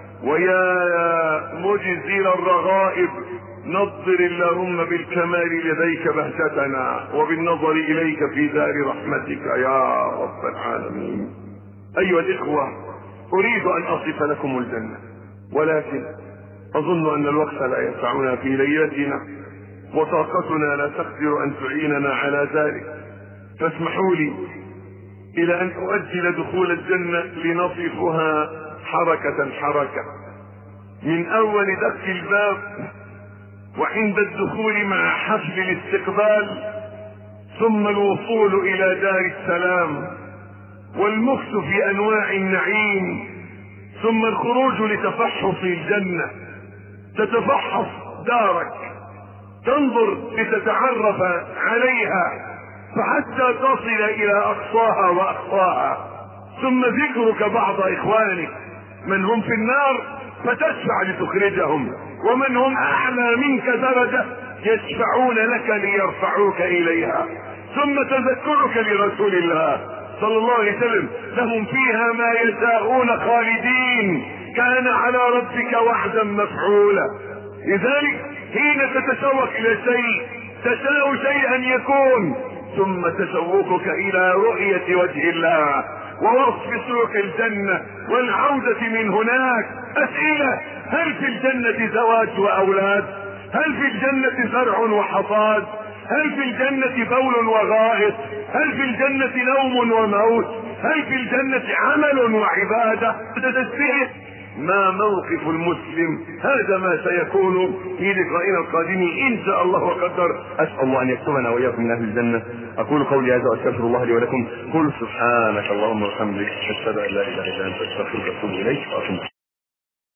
C: ويا مجزل الرغائب، نضر اللهم بالكمال لديك بهجتنا وبالنظر إليك في دار رحمتك يا رب العالمين. أيها الإخوة، أريد أن أصف لكم الجنة، ولكن أظن أن الوقت لا يسعنا في ليلتنا، وطاقتنا لا تقدر أن تعيننا على ذلك، فاسمحوا لي إلى أن أؤجل دخول الجنة لنصفها حركة حركة، من أول دق الباب وعند الدخول مع حفل الاستقبال، ثم الوصول إلى دار السلام والمكث في أنواع النعيم، ثم الخروج لتفحص الجنة. تتفحص دارك، تنظر لتتعرف عليها، فحتى تصل إلى أقصاها وأقصاها، ثم ذكرك بعض إخوانك من هم في النار فتشفع لتخرجهم، ومن هم أعلى منك درجة يشفعون لك ليرفعوك إليها، ثم تذكرك لرسول الله صلى الله عليه وسلم: لهم فيها ما يشاءون خالدين كان على ربك وعدا مفعولا. لذلك حين تتشوق إلى شيء تشاء شيئا يكون، ثم تشوقك إلى رؤية وجه الله ووصف سوق الجنة والعودة من هناك. أسئلة: هل في الجنة زواج وأولاد؟ هل في الجنة زرع وحصاد؟ هل في الجنة بول وغائط؟ هل في الجنة نوم وموت؟ هل في الجنة عمل وعبادة؟ تتسئل ما موقف المسلم. هذا ما سيكون في لقائنا القادم ان شاء الله وقدر. اسال الله ان يكتبنا واياكم من اهل الجنه. اقول قولي هذا واستغفر الله لي ولكم. قل سبحانك اللهم وبحمدك اشهد ان لا اله الا انت استغفرك واتوب اليك.